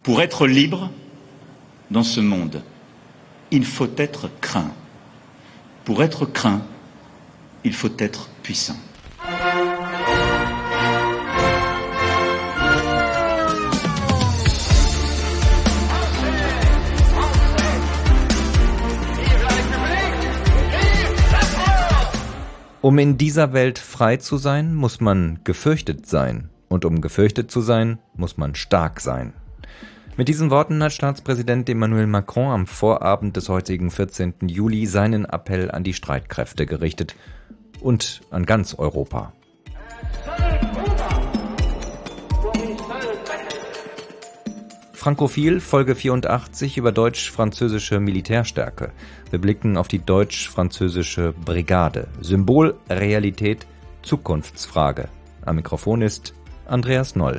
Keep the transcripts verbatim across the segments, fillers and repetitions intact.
Pour être libre dans ce monde, il faut être craint. Pour être craint, il faut être puissant. Um in dieser Welt frei zu sein, muss man gefürchtet sein. Und um gefürchtet zu sein, muss man stark sein. Mit diesen Worten hat Staatspräsident Emmanuel Macron am Vorabend des heutigen vierzehnten Juli seinen Appell an die Streitkräfte gerichtet und an ganz Europa. Frankophil, Folge vierundachtzig über deutsch-französische Militärstärke. Wir blicken auf die deutsch-französische Brigade. Symbol, Realität, Zukunftsfrage. Am Mikrofon ist Andreas Noll.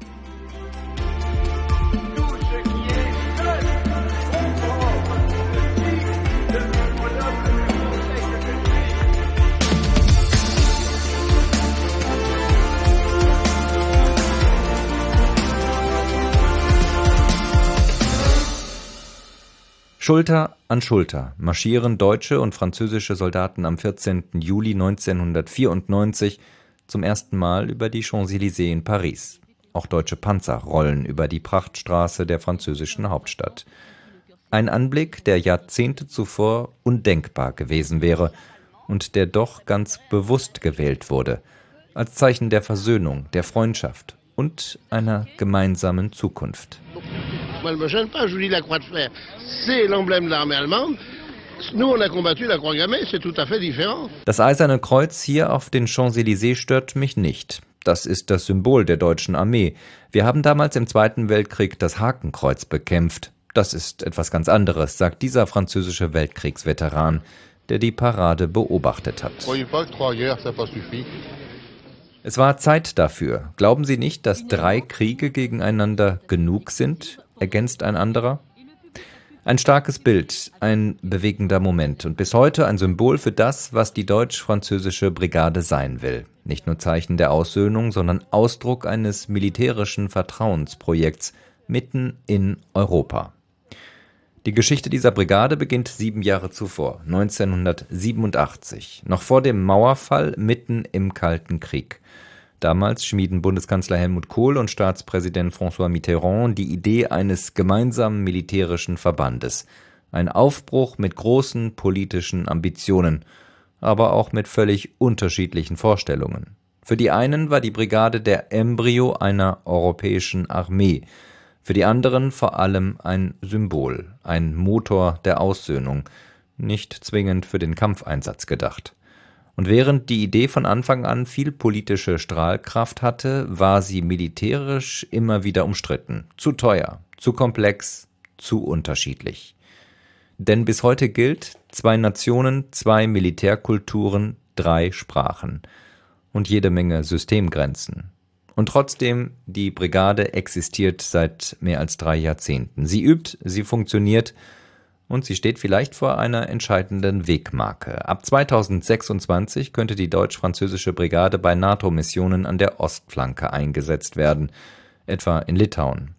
Schulter an Schulter marschieren deutsche und französische Soldaten am vierzehnten Juli neunzehnhundertvierundneunzig zum ersten Mal über die Champs-Élysées in Paris. Auch deutsche Panzer rollen über die Prachtstraße der französischen Hauptstadt. Ein Anblick, der Jahrzehnte zuvor undenkbar gewesen wäre und der doch ganz bewusst gewählt wurde, als Zeichen der Versöhnung, der Freundschaft und einer gemeinsamen Zukunft. Moi, elle me gêne pas, je vous dis la croix de fer, c'est l'emblème de l'armée allemande. Nous, on a combattu la croix gammée, c'est tout à fait différent. Das Eiserne Kreuz hier auf den Champs-Élysées stört mich nicht. Das ist das Symbol der deutschen Armee. Wir haben damals im Zweiten Weltkrieg das Hakenkreuz bekämpft. Das ist etwas ganz anderes, sagt dieser französische Weltkriegsveteran, der die Parade beobachtet hat. Es war Zeit dafür. Glauben Sie nicht, dass drei Kriege gegeneinander genug sind? Ergänzt ein anderer. Ein starkes Bild, ein bewegender Moment und bis heute ein Symbol für das, was die deutsch-französische Brigade sein will. Nicht nur Zeichen der Aussöhnung, sondern Ausdruck eines militärischen Vertrauensprojekts mitten in Europa. Die Geschichte dieser Brigade beginnt sieben Jahre zuvor, neunzehnhundertsiebenundachtzig, noch vor dem Mauerfall mitten im Kalten Krieg. Damals schmieden Bundeskanzler Helmut Kohl und Staatspräsident François Mitterrand die Idee eines gemeinsamen militärischen Verbandes. Ein Aufbruch mit großen politischen Ambitionen, aber auch mit völlig unterschiedlichen Vorstellungen. Für die einen war die Brigade der Embryo einer europäischen Armee, für die anderen vor allem ein Symbol, ein Motor der Aussöhnung, nicht zwingend für den Kampfeinsatz gedacht. Und während die Idee von Anfang an viel politische Strahlkraft hatte, war sie militärisch immer wieder umstritten. Zu teuer, zu komplex, zu unterschiedlich. Denn bis heute gilt, zwei Nationen, zwei Militärkulturen, drei Sprachen und jede Menge Systemgrenzen. Und trotzdem, die Brigade existiert seit mehr als drei Jahrzehnten. Sie übt, sie funktioniert und sie steht vielleicht vor einer entscheidenden Wegmarke. Ab zweitausendsechsundzwanzig könnte die deutsch-französische Brigade bei NATO-Missionen an der Ostflanke eingesetzt werden, etwa in Litauen.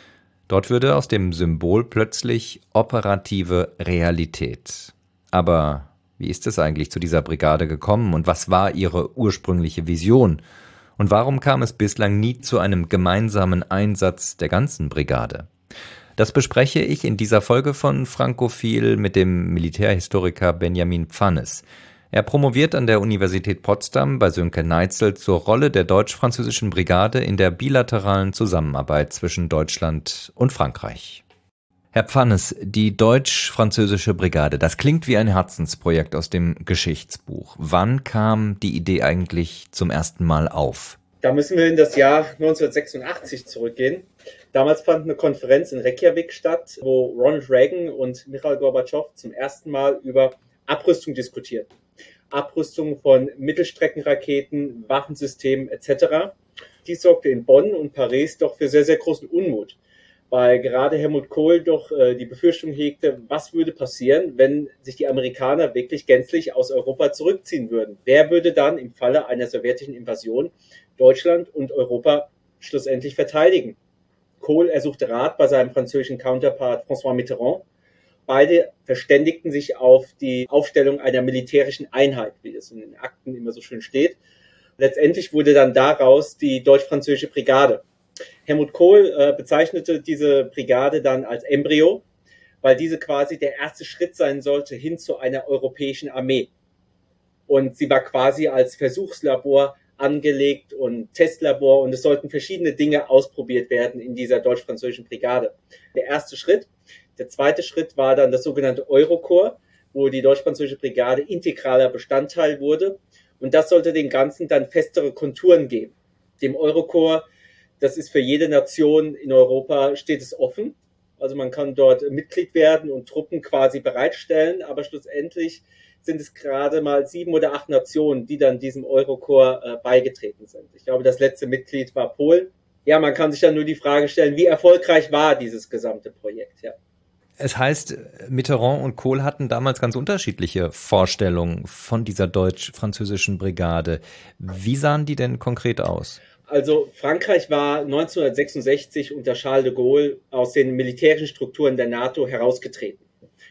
Dort würde aus dem Symbol plötzlich operative Realität. Aber wie ist es eigentlich zu dieser Brigade gekommen und was war ihre ursprüngliche Vision? Und warum kam es bislang nie zu einem gemeinsamen Einsatz der ganzen Brigade? Das bespreche ich in dieser Folge von Frankophil mit dem Militärhistoriker Benjamin Pfannes. Er promoviert an der Universität Potsdam bei Sönke Neitzel zur Rolle der deutsch-französischen Brigade in der bilateralen Zusammenarbeit zwischen Deutschland und Frankreich. Herr Pfannes, die deutsch-französische Brigade, das klingt wie ein Herzensprojekt aus dem Geschichtsbuch. Wann kam die Idee eigentlich zum ersten Mal auf? Da müssen wir in das Jahr neunzehnhundertsechsundachtzig zurückgehen. Damals fand eine Konferenz in Reykjavik statt, wo Ronald Reagan und Michail Gorbatschow zum ersten Mal über Abrüstung diskutierten. Abrüstung von Mittelstreckenraketen, Waffensystemen et cetera. Dies sorgte in Bonn und Paris doch für sehr, sehr großen Unmut, weil gerade Helmut Kohl doch äh, die Befürchtung hegte, was würde passieren, wenn sich die Amerikaner wirklich gänzlich aus Europa zurückziehen würden. Wer würde dann im Falle einer sowjetischen Invasion Deutschland und Europa schlussendlich verteidigen? Kohl ersuchte Rat bei seinem französischen Counterpart François Mitterrand. Beide verständigten sich auf die Aufstellung einer militärischen Einheit, wie das in den Akten immer so schön steht. Letztendlich wurde dann daraus die deutsch-französische Brigade. Helmut Kohl äh, bezeichnete diese Brigade dann als Embryo, weil diese quasi der erste Schritt sein sollte hin zu einer europäischen Armee. Und sie war quasi als Versuchslabor angelegt und Testlabor, und es sollten verschiedene Dinge ausprobiert werden in dieser deutsch-französischen Brigade. Der erste Schritt. Der zweite Schritt war dann das sogenannte Eurokorps, wo die deutsch-französische Brigade integraler Bestandteil wurde. Und das sollte dem Ganzen dann festere Konturen geben. Dem Eurokorps, das ist für jede Nation in Europa, steht es offen. Also man kann dort Mitglied werden und Truppen quasi bereitstellen, aber schlussendlich sind es gerade mal sieben oder acht Nationen, die dann diesem Eurokorps äh, beigetreten sind. Ich glaube, das letzte Mitglied war Polen. Ja, man kann sich dann nur die Frage stellen, wie erfolgreich war dieses gesamte Projekt, ja. Es heißt, Mitterrand und Kohl hatten damals ganz unterschiedliche Vorstellungen von dieser deutsch-französischen Brigade. Wie sahen die denn konkret aus? Also Frankreich war neunzehnhundertsechsundsechzig unter Charles de Gaulle aus den militärischen Strukturen der NATO herausgetreten.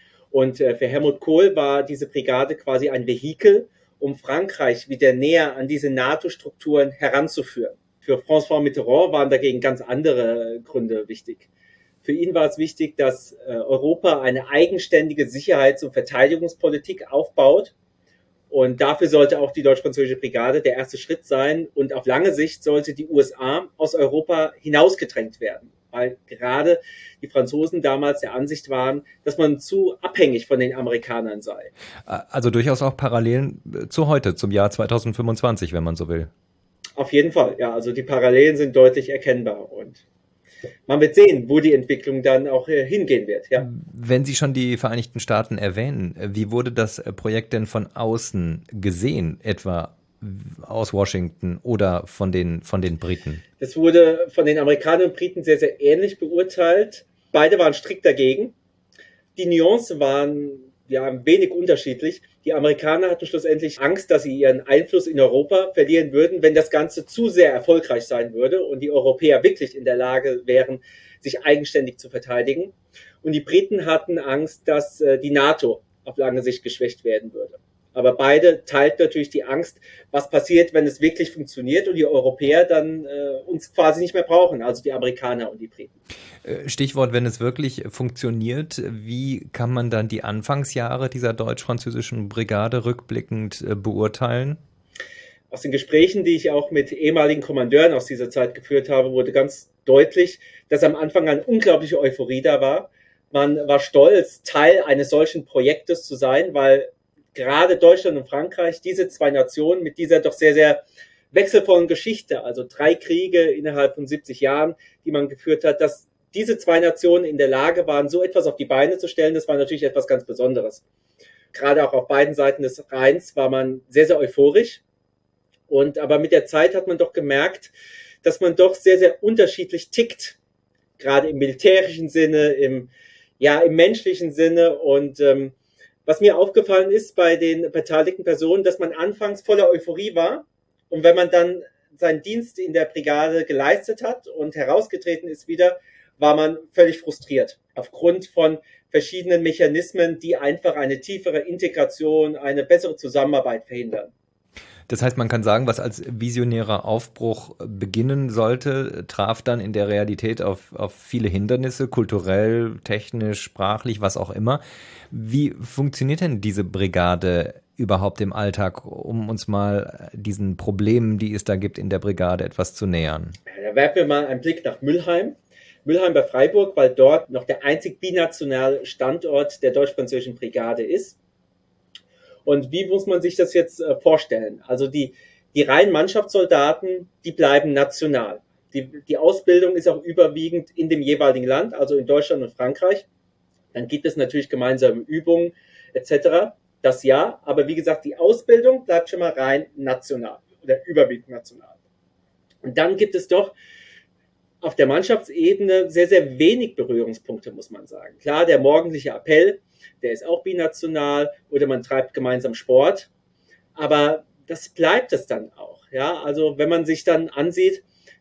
Und für Helmut Kohl war diese Brigade quasi ein Vehikel, um Frankreich wieder näher an diese NATO-Strukturen heranzuführen. Für François Mitterrand waren dagegen ganz andere Gründe wichtig. Für ihn war es wichtig, dass Europa eine eigenständige Sicherheits- und Verteidigungspolitik aufbaut. Und dafür sollte auch die deutsch-französische Brigade der erste Schritt sein. Und auf lange Sicht sollte die U S A aus Europa hinausgedrängt werden, weil gerade die Franzosen damals der Ansicht waren, dass man zu abhängig von den Amerikanern sei. Also durchaus auch Parallelen zu heute, zum Jahr zweitausendfünfundzwanzig, wenn man so will. Auf jeden Fall, ja. Also die Parallelen sind deutlich erkennbar und man wird sehen, wo die Entwicklung dann auch hingehen wird, ja. Wenn Sie schon die Vereinigten Staaten erwähnen, wie wurde das Projekt denn von außen gesehen, etwa aus Washington oder von den, von den Briten? Das wurde von den Amerikanern und Briten sehr, sehr ähnlich beurteilt. Beide waren strikt dagegen. Die Nuancen waren ja ein wenig unterschiedlich. Die Amerikaner hatten schlussendlich Angst, dass sie ihren Einfluss in Europa verlieren würden, wenn das Ganze zu sehr erfolgreich sein würde und die Europäer wirklich in der Lage wären, sich eigenständig zu verteidigen. Und die Briten hatten Angst, dass äh, die NATO auf lange Sicht geschwächt werden würde. Aber beide teilten natürlich die Angst, was passiert, wenn es wirklich funktioniert und die Europäer dann äh, uns quasi nicht mehr brauchen, also die Amerikaner und die Briten. Stichwort, wenn es wirklich funktioniert, wie kann man dann die Anfangsjahre dieser deutsch-französischen Brigade rückblickend äh, beurteilen? Aus den Gesprächen, die ich auch mit ehemaligen Kommandeuren aus dieser Zeit geführt habe, wurde ganz deutlich, dass am Anfang eine unglaubliche Euphorie da war. Man war stolz, Teil eines solchen Projektes zu sein, weil gerade Deutschland und Frankreich, diese zwei Nationen mit dieser doch sehr, sehr wechselvollen Geschichte, also drei Kriege innerhalb von siebzig Jahren, die man geführt hat, dass diese zwei Nationen in der Lage waren, so etwas auf die Beine zu stellen, das war natürlich etwas ganz Besonderes. Gerade auch auf beiden Seiten des Rheins war man sehr, sehr euphorisch. Und aber mit der Zeit hat man doch gemerkt, dass man doch sehr, sehr unterschiedlich tickt. Gerade im militärischen Sinne, im, ja, im menschlichen Sinne. Und ähm, was mir aufgefallen ist bei den beteiligten Personen, dass man anfangs voller Euphorie war. Und wenn man dann seinen Dienst in der Brigade geleistet hat und herausgetreten ist wieder, war man völlig frustriert. Aufgrund von verschiedenen Mechanismen, die einfach eine tiefere Integration, eine bessere Zusammenarbeit verhindern. Das heißt, man kann sagen, was als visionärer Aufbruch beginnen sollte, traf dann in der Realität auf, auf viele Hindernisse, kulturell, technisch, sprachlich, was auch immer. Wie funktioniert denn diese Brigade überhaupt im Alltag, um uns mal diesen Problemen, die es da gibt in der Brigade, etwas zu nähern? Da werfen wir mal einen Blick nach Mülheim. Mülheim bei Freiburg, weil dort noch der einzig binationale Standort der deutsch-französischen Brigade ist. Und wie muss man sich das jetzt äh, vorstellen? Also die, die reinen Mannschaftssoldaten, die bleiben national. Die, die Ausbildung ist auch überwiegend in dem jeweiligen Land, also in Deutschland und Frankreich. Dann gibt es natürlich gemeinsame Übungen et cetera. Das ja, aber wie gesagt, die Ausbildung bleibt schon mal rein national oder überwiegend national. Und dann gibt es doch auf der Mannschaftsebene sehr, sehr wenig Berührungspunkte, muss man sagen. Klar, der morgendliche Appell, der ist auch binational oder man treibt gemeinsam Sport. Aber das bleibt es dann auch. Ja, also wenn man sich dann ansieht,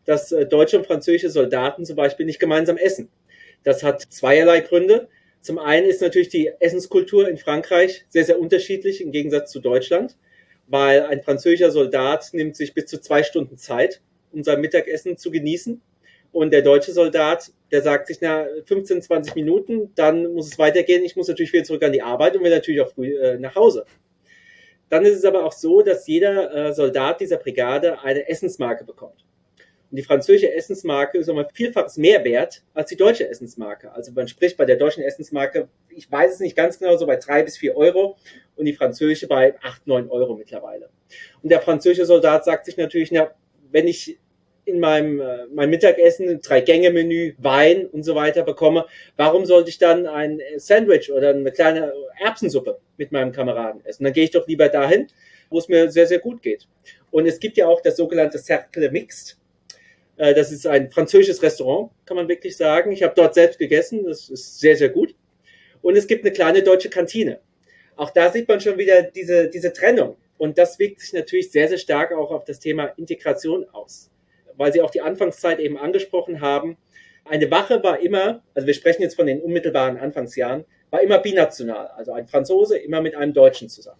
dass äh, deutsche und französische Soldaten zum Beispiel nicht gemeinsam essen. Das hat zweierlei Gründe. Zum einen ist natürlich die Essenskultur in Frankreich sehr, sehr unterschiedlich im Gegensatz zu Deutschland, weil ein französischer Soldat nimmt sich bis zu zwei Stunden Zeit, um sein Mittagessen zu genießen. Und der deutsche Soldat, der sagt sich, na, fünfzehn, zwanzig Minuten, dann muss es weitergehen. Ich muss natürlich wieder zurück an die Arbeit und will natürlich auch früh äh, nach Hause. Dann ist es aber auch so, dass jeder äh, Soldat dieser Brigade eine Essensmarke bekommt. Und die französische Essensmarke ist nochmal vielfaches mehr wert als die deutsche Essensmarke. Also man spricht bei der deutschen Essensmarke, ich weiß es nicht ganz genau, so bei drei bis vier Euro und die französische bei acht, neun Euro mittlerweile. Und der französische Soldat sagt sich natürlich, na, wenn ich in meinem äh, mein Mittagessen Drei-Gänge-Menü, Wein und so weiter bekomme, warum sollte ich dann ein Sandwich oder eine kleine Erbsensuppe mit meinem Kameraden essen? Dann gehe ich doch lieber dahin, wo es mir sehr, sehr gut geht. Und es gibt ja auch das sogenannte Cercle Mixte. Äh, das ist ein französisches Restaurant, kann man wirklich sagen. Ich habe dort selbst gegessen, das ist sehr, sehr gut. Und es gibt eine kleine deutsche Kantine. Auch da sieht man schon wieder diese, diese Trennung. Und das wirkt sich natürlich sehr, sehr stark auch auf das Thema Integration aus. Weil Sie auch die Anfangszeit eben angesprochen haben. Eine Wache war immer, also wir sprechen jetzt von den unmittelbaren Anfangsjahren, war immer binational. Also ein Franzose immer mit einem Deutschen zusammen.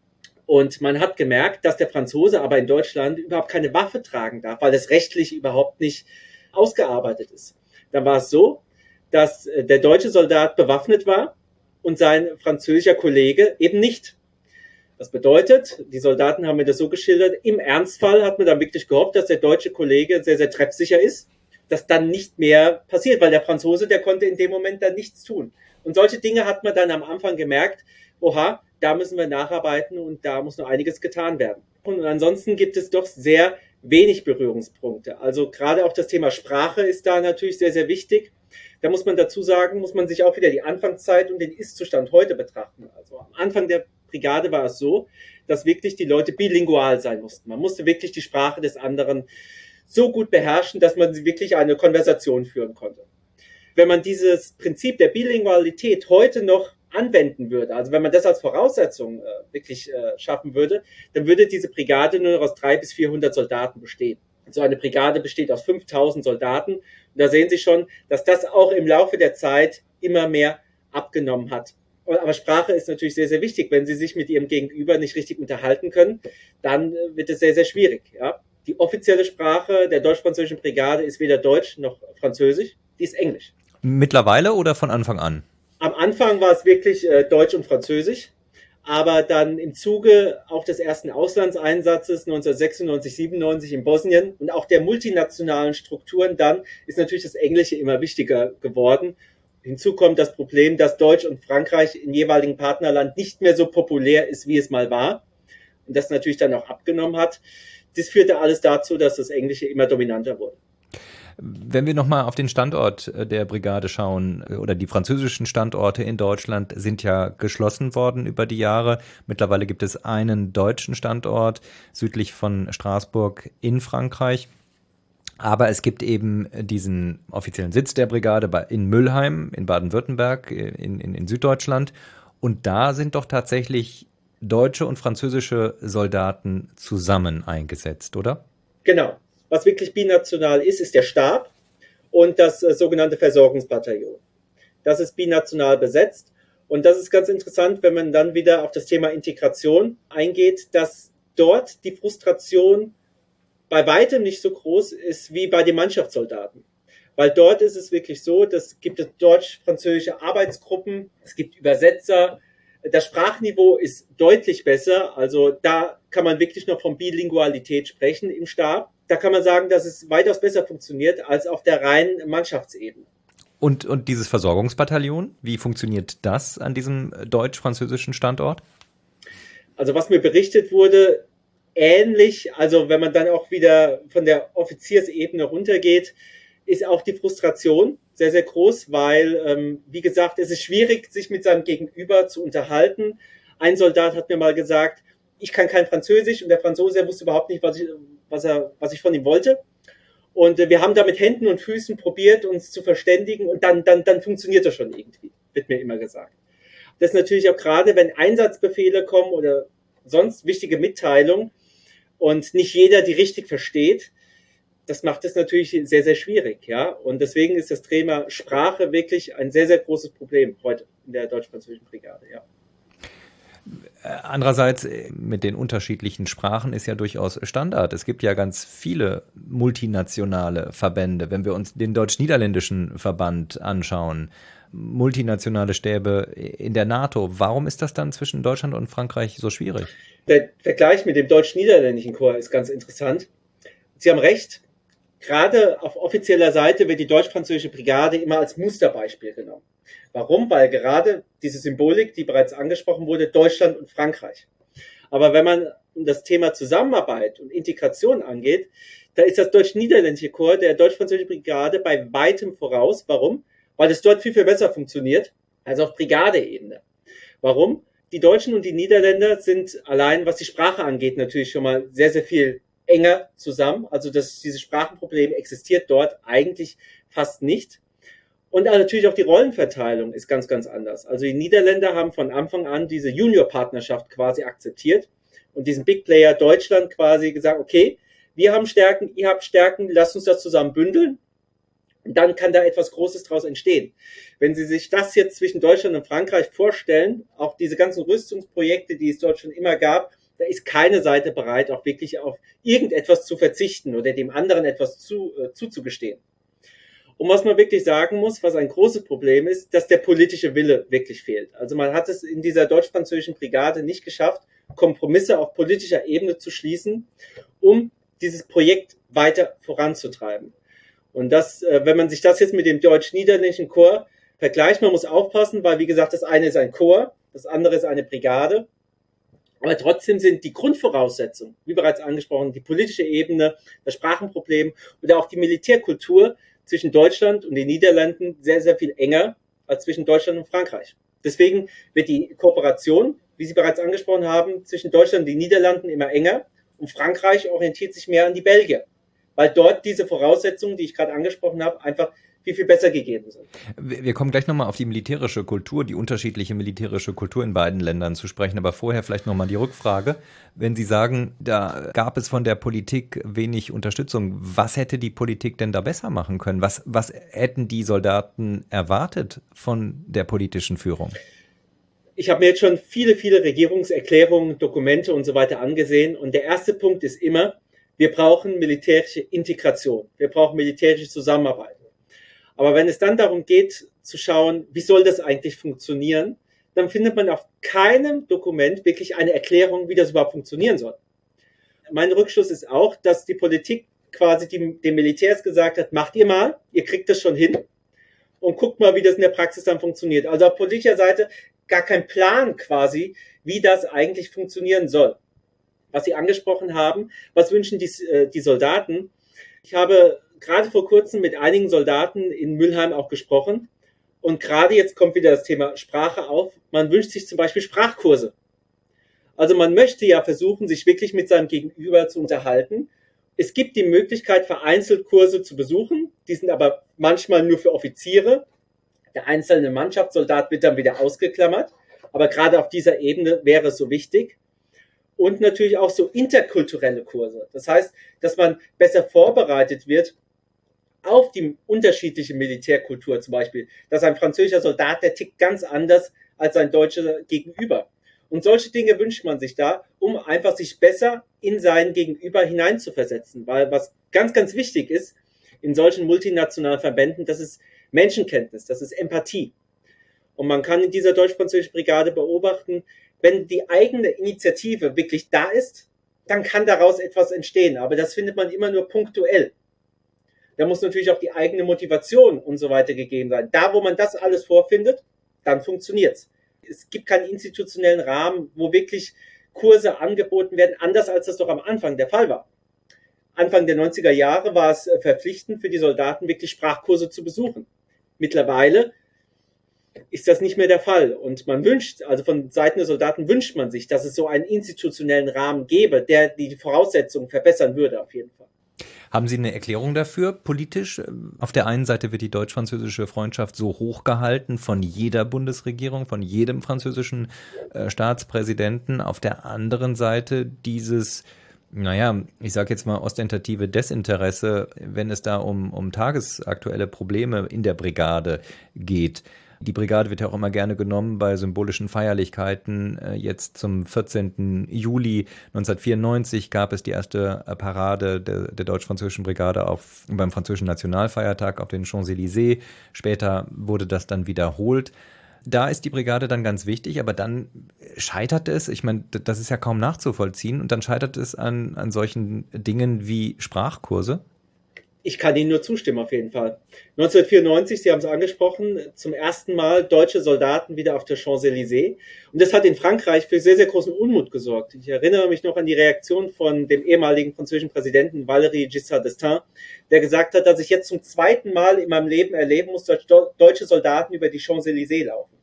Und man hat gemerkt, dass der Franzose aber in Deutschland überhaupt keine Waffe tragen darf, weil das rechtlich überhaupt nicht ausgearbeitet ist. Dann war es so, dass der deutsche Soldat bewaffnet war und sein französischer Kollege eben nicht. Das bedeutet, die Soldaten haben mir das so geschildert, im Ernstfall hat man dann wirklich gehofft, dass der deutsche Kollege sehr, sehr treffsicher ist, dass dann nicht mehr passiert, weil der Franzose, der konnte in dem Moment dann nichts tun. Und solche Dinge hat man dann am Anfang gemerkt, oha, da müssen wir nacharbeiten und da muss noch einiges getan werden. Und ansonsten gibt es doch sehr wenig Berührungspunkte. Also gerade auch das Thema Sprache ist da natürlich sehr, sehr wichtig. Da muss man dazu sagen, muss man sich auch wieder die Anfangszeit und den Ist-Zustand heute betrachten. Also am Anfang der Brigade war es so, dass wirklich die Leute bilingual sein mussten. Man musste wirklich die Sprache des anderen so gut beherrschen, dass man wirklich eine Konversation führen konnte. Wenn man dieses Prinzip der Bilingualität heute noch anwenden würde, also wenn man das als Voraussetzung äh, wirklich äh, schaffen würde, dann würde diese Brigade nur noch aus dreihundert bis vierhundert Soldaten bestehen. So eine Brigade besteht aus fünftausend Soldaten. Und da sehen Sie schon, dass das auch im Laufe der Zeit immer mehr abgenommen hat. Aber Sprache ist natürlich sehr, sehr wichtig. Wenn Sie sich mit Ihrem Gegenüber nicht richtig unterhalten können, dann wird es sehr, sehr schwierig. Ja? Die offizielle Sprache der deutsch-französischen Brigade ist weder Deutsch noch Französisch, die ist Englisch. Mittlerweile oder von Anfang an? Am Anfang war es wirklich äh, Deutsch und Französisch, aber dann im Zuge auch des ersten Auslandseinsatzes neunzehnhundertsechsundneunzig, siebenundneunzig in Bosnien und auch der multinationalen Strukturen dann ist natürlich das Englische immer wichtiger geworden. Hinzu kommt das Problem, dass Deutsch und Frankreich im jeweiligen Partnerland nicht mehr so populär ist, wie es mal war und das natürlich dann auch abgenommen hat. Das führte alles dazu, dass das Englische immer dominanter wurde. Wenn wir nochmal auf den Standort der Brigade schauen, oder die französischen Standorte in Deutschland sind ja geschlossen worden über die Jahre. Mittlerweile gibt es einen deutschen Standort südlich von Straßburg in Frankreich. Aber es gibt eben diesen offiziellen Sitz der Brigade in Müllheim in Baden-Württemberg in, in, in Süddeutschland. Und da sind doch tatsächlich deutsche und französische Soldaten zusammen eingesetzt, oder? Genau. Was wirklich binational ist, ist der Stab und das äh, sogenannte Versorgungsbataillon. Das ist binational besetzt und das ist ganz interessant, wenn man dann wieder auf das Thema Integration eingeht, dass dort die Frustration bei weitem nicht so groß ist wie bei den Mannschaftssoldaten. Weil dort ist es wirklich so, dass gibt es deutsch-französische Arbeitsgruppen, es gibt Übersetzer, das Sprachniveau ist deutlich besser, also da kann man wirklich noch von Bilingualität sprechen im Stab. Da kann man sagen, dass es weitaus besser funktioniert als auf der reinen Mannschaftsebene. Und, und dieses Versorgungsbataillon, wie funktioniert das an diesem deutsch-französischen Standort? Also was mir berichtet wurde, ähnlich, also wenn man dann auch wieder von der Offiziersebene runtergeht, ist auch die Frustration sehr, sehr groß, weil, ähm, wie gesagt, es ist schwierig, sich mit seinem Gegenüber zu unterhalten. Ein Soldat hat mir mal gesagt, ich kann kein Französisch und der Franzose der wusste überhaupt nicht, was ich, was er, was ich von ihm wollte. Und äh, wir haben da mit Händen und Füßen probiert, uns zu verständigen und dann, dann, dann funktioniert das schon irgendwie, wird mir immer gesagt. Das ist natürlich auch gerade, wenn Einsatzbefehle kommen oder sonst wichtige Mitteilungen und nicht jeder die richtig versteht, das macht es natürlich sehr, sehr schwierig, ja. Und deswegen ist das Thema Sprache wirklich ein sehr, sehr großes Problem heute in der deutsch-französischen Brigade, ja. Andererseits, mit den unterschiedlichen Sprachen ist ja durchaus Standard. Es gibt ja ganz viele multinationale Verbände. Wenn wir uns den deutsch-niederländischen Verband anschauen, multinationale Stäbe in der NATO, warum ist das dann zwischen Deutschland und Frankreich so schwierig? Der Vergleich mit dem deutsch-niederländischen Korps ist ganz interessant. Sie haben recht, gerade auf offizieller Seite wird die deutsch-französische Brigade immer als Musterbeispiel genommen. Warum? Weil gerade diese Symbolik, die bereits angesprochen wurde, Deutschland und Frankreich. Aber wenn man das Thema Zusammenarbeit und Integration angeht, da ist das deutsch-niederländische Korps der deutsch-französischen Brigade bei weitem voraus. Warum? Weil es dort viel, viel besser funktioniert als auf Brigadeebene. Warum? Die Deutschen und die Niederländer sind allein, was die Sprache angeht, natürlich schon mal sehr, sehr viel enger zusammen. Also das, dieses Sprachenproblem existiert dort eigentlich fast nicht. Und natürlich auch die Rollenverteilung ist ganz, ganz anders. Also die Niederländer haben von Anfang an diese Junior-Partnerschaft quasi akzeptiert und diesen Big Player Deutschland quasi gesagt, okay, wir haben Stärken, ihr habt Stärken, lasst uns das zusammen bündeln. Und dann kann da etwas Großes draus entstehen. Wenn Sie sich das jetzt zwischen Deutschland und Frankreich vorstellen, auch diese ganzen Rüstungsprojekte, die es dort schon immer gab, da ist keine Seite bereit, auch wirklich auf irgendetwas zu verzichten oder dem anderen etwas zu, äh, zuzugestehen. Und was man wirklich sagen muss, was ein großes Problem ist, dass der politische Wille wirklich fehlt. Also man hat es in dieser deutsch-französischen Brigade nicht geschafft, Kompromisse auf politischer Ebene zu schließen, um dieses Projekt weiter voranzutreiben. Und das, wenn man sich das jetzt mit dem deutsch-niederländischen Korps vergleicht, man muss aufpassen, weil wie gesagt, das eine ist ein Korps, das andere ist eine Brigade. Aber trotzdem sind die Grundvoraussetzungen, wie bereits angesprochen, die politische Ebene, das Sprachenproblem oder auch die Militärkultur zwischen Deutschland und den Niederlanden sehr, sehr viel enger als zwischen Deutschland und Frankreich. Deswegen wird die Kooperation, wie Sie bereits angesprochen haben, zwischen Deutschland und den Niederlanden immer enger und Frankreich orientiert sich mehr an die Belgier, weil dort diese Voraussetzungen, die ich gerade angesprochen habe, einfach viel, viel besser gegeben sind. Wir kommen gleich nochmal auf die militärische Kultur, die unterschiedliche militärische Kultur in beiden Ländern zu sprechen. Aber vorher vielleicht nochmal die Rückfrage. Wenn Sie sagen, da gab es von der Politik wenig Unterstützung, was hätte die Politik denn da besser machen können? Was, was hätten die Soldaten erwartet von der politischen Führung? Ich habe mir jetzt schon viele, viele Regierungserklärungen, Dokumente und so weiter angesehen. Und der erste Punkt ist immer, wir brauchen militärische Integration. Wir brauchen militärische Zusammenarbeit. Aber wenn es dann darum geht, zu schauen, wie soll das eigentlich funktionieren, dann findet man auf keinem Dokument wirklich eine Erklärung, wie das überhaupt funktionieren soll. Mein Rückschluss ist auch, dass die Politik quasi die, den Militärs gesagt hat, macht ihr mal, ihr kriegt das schon hin und guckt mal, wie das in der Praxis dann funktioniert. Also auf politischer Seite gar kein Plan quasi, wie das eigentlich funktionieren soll. Was Sie angesprochen haben, was wünschen die, die Soldaten? Ich habe gerade vor kurzem mit einigen Soldaten in Mülheim auch gesprochen. Und gerade jetzt kommt wieder das Thema Sprache auf. Man wünscht sich zum Beispiel Sprachkurse. Also man möchte ja versuchen, sich wirklich mit seinem Gegenüber zu unterhalten. Es gibt die Möglichkeit, vereinzelt Kurse zu besuchen. Die sind aber manchmal nur für Offiziere. Der einzelne Mannschaftssoldat wird dann wieder ausgeklammert. Aber gerade auf dieser Ebene wäre es so wichtig. Und natürlich auch so interkulturelle Kurse. Das heißt, dass man besser vorbereitet wird auf die unterschiedliche Militärkultur zum Beispiel. Dass ein französischer Soldat, der tickt ganz anders als ein deutscher Gegenüber. Und solche Dinge wünscht man sich da, um einfach sich besser in sein Gegenüber hineinzuversetzen. Weil was ganz, ganz wichtig ist in solchen multinationalen Verbänden, das ist Menschenkenntnis, das ist Empathie. Und man kann in dieser deutsch-französischen Brigade beobachten, wenn die eigene Initiative wirklich da ist, dann kann daraus etwas entstehen. Aber das findet man immer nur punktuell. Da muss natürlich auch die eigene Motivation und so weiter gegeben sein. Da, wo man das alles vorfindet, dann funktioniert's. Es gibt keinen institutionellen Rahmen, wo wirklich Kurse angeboten werden, anders als das doch am Anfang der Fall war. Anfang der neunziger Jahre war es verpflichtend für die Soldaten, wirklich Sprachkurse zu besuchen. Mittlerweile ist das nicht mehr der Fall. Und man wünscht, also von Seiten der Soldaten wünscht man sich, dass es so einen institutionellen Rahmen gäbe, der die Voraussetzungen verbessern würde auf jeden Fall. Haben Sie eine Erklärung dafür politisch? Auf der einen Seite wird die deutsch-französische Freundschaft so hochgehalten von jeder Bundesregierung, von jedem französischen äh, Staatspräsidenten. Auf der anderen Seite dieses Naja, ich sage jetzt mal ostentative Desinteresse, wenn es da um, um tagesaktuelle Probleme in der Brigade geht. Die Brigade wird ja auch immer gerne genommen bei symbolischen Feierlichkeiten. Jetzt zum vierzehnten Juli neunzehnhundertvierundneunzig gab es die erste Parade der, der deutsch-französischen Brigade auf, beim französischen Nationalfeiertag auf den Champs-Élysées. Später wurde das dann wiederholt. Da ist die Brigade dann ganz wichtig, aber dann scheitert es, ich meine, das ist ja kaum nachzuvollziehen, und dann scheitert es an, an solchen Dingen wie Sprachkurse. Ich kann Ihnen nur zustimmen, auf jeden Fall. neunzehnhundertvierundneunzig, Sie haben es angesprochen, zum ersten Mal deutsche Soldaten wieder auf der Champs-Élysées. Und das hat in Frankreich für sehr, sehr großen Unmut gesorgt. Ich erinnere mich noch an die Reaktion von dem ehemaligen französischen Präsidenten Valéry Giscard d'Estaing, der gesagt hat, dass ich jetzt zum zweiten Mal in meinem Leben erleben muss, dass deutsche Soldaten über die Champs-Élysées laufen.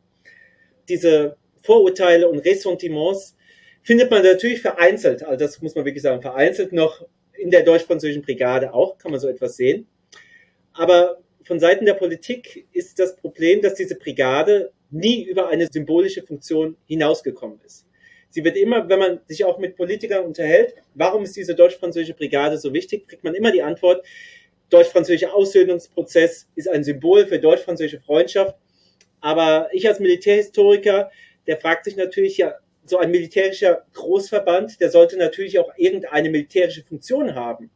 Diese Vorurteile und Ressentiments findet man natürlich vereinzelt, also das muss man wirklich sagen, vereinzelt noch in der deutsch-französischen Brigade auch, kann man so etwas sehen. Aber von Seiten der Politik ist das Problem, dass diese Brigade nie über eine symbolische Funktion hinausgekommen ist. Sie wird immer, wenn man sich auch mit Politikern unterhält, warum ist diese deutsch-französische Brigade so wichtig, kriegt man immer die Antwort, deutsch-französischer Aussöhnungsprozess ist ein Symbol für deutsch-französische Freundschaft. Aber ich als Militärhistoriker, der fragt sich natürlich, ja, so ein militärischer Großverband, der sollte natürlich auch irgendeine militärische Funktion haben.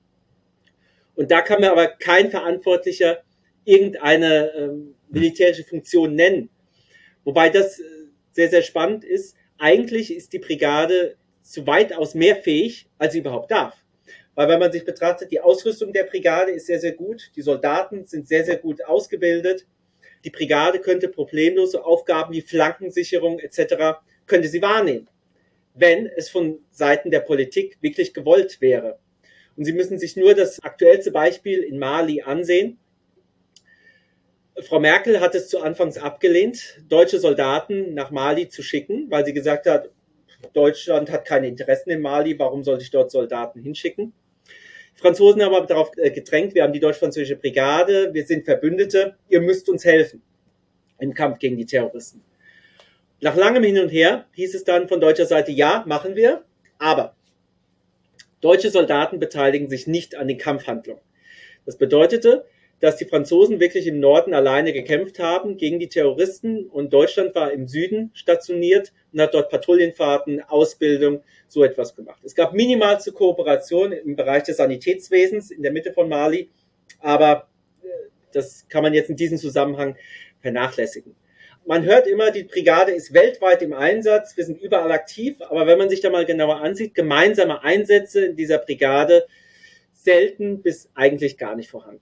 Und da kann man aber kein Verantwortlicher irgendeine ähm, militärische Funktion nennen. Wobei das äh, sehr, sehr spannend ist. Eigentlich ist die Brigade zu weitaus mehr fähig, als sie überhaupt darf. Weil wenn man sich betrachtet, die Ausrüstung der Brigade ist sehr, sehr gut. Die Soldaten sind sehr, sehr gut ausgebildet. Die Brigade könnte problemlos so Aufgaben wie Flankensicherung et cetera könnte sie wahrnehmen, wenn es von Seiten der Politik wirklich gewollt wäre. Und Sie müssen sich nur das aktuellste Beispiel in Mali ansehen. Frau Merkel hat es zu Anfangs abgelehnt, deutsche Soldaten nach Mali zu schicken, weil sie gesagt hat, Deutschland hat keine Interessen in Mali, warum sollte ich dort Soldaten hinschicken? Die Franzosen haben aber darauf gedrängt, wir haben die deutsch-französische Brigade, wir sind Verbündete, ihr müsst uns helfen im Kampf gegen die Terroristen. Nach langem Hin und Her hieß es dann von deutscher Seite, ja, machen wir, aber deutsche Soldaten beteiligen sich nicht an den Kampfhandlungen. Das bedeutete, dass die Franzosen wirklich im Norden alleine gekämpft haben gegen die Terroristen und Deutschland war im Süden stationiert und hat dort Patrouillenfahrten, Ausbildung, so etwas gemacht. Es gab minimalste Kooperation im Bereich des Sanitätswesens in der Mitte von Mali, aber das kann man jetzt in diesem Zusammenhang vernachlässigen. Man hört immer, die Brigade ist weltweit im Einsatz, wir sind überall aktiv, aber wenn man sich da mal genauer ansieht, gemeinsame Einsätze in dieser Brigade selten bis eigentlich gar nicht vorhanden.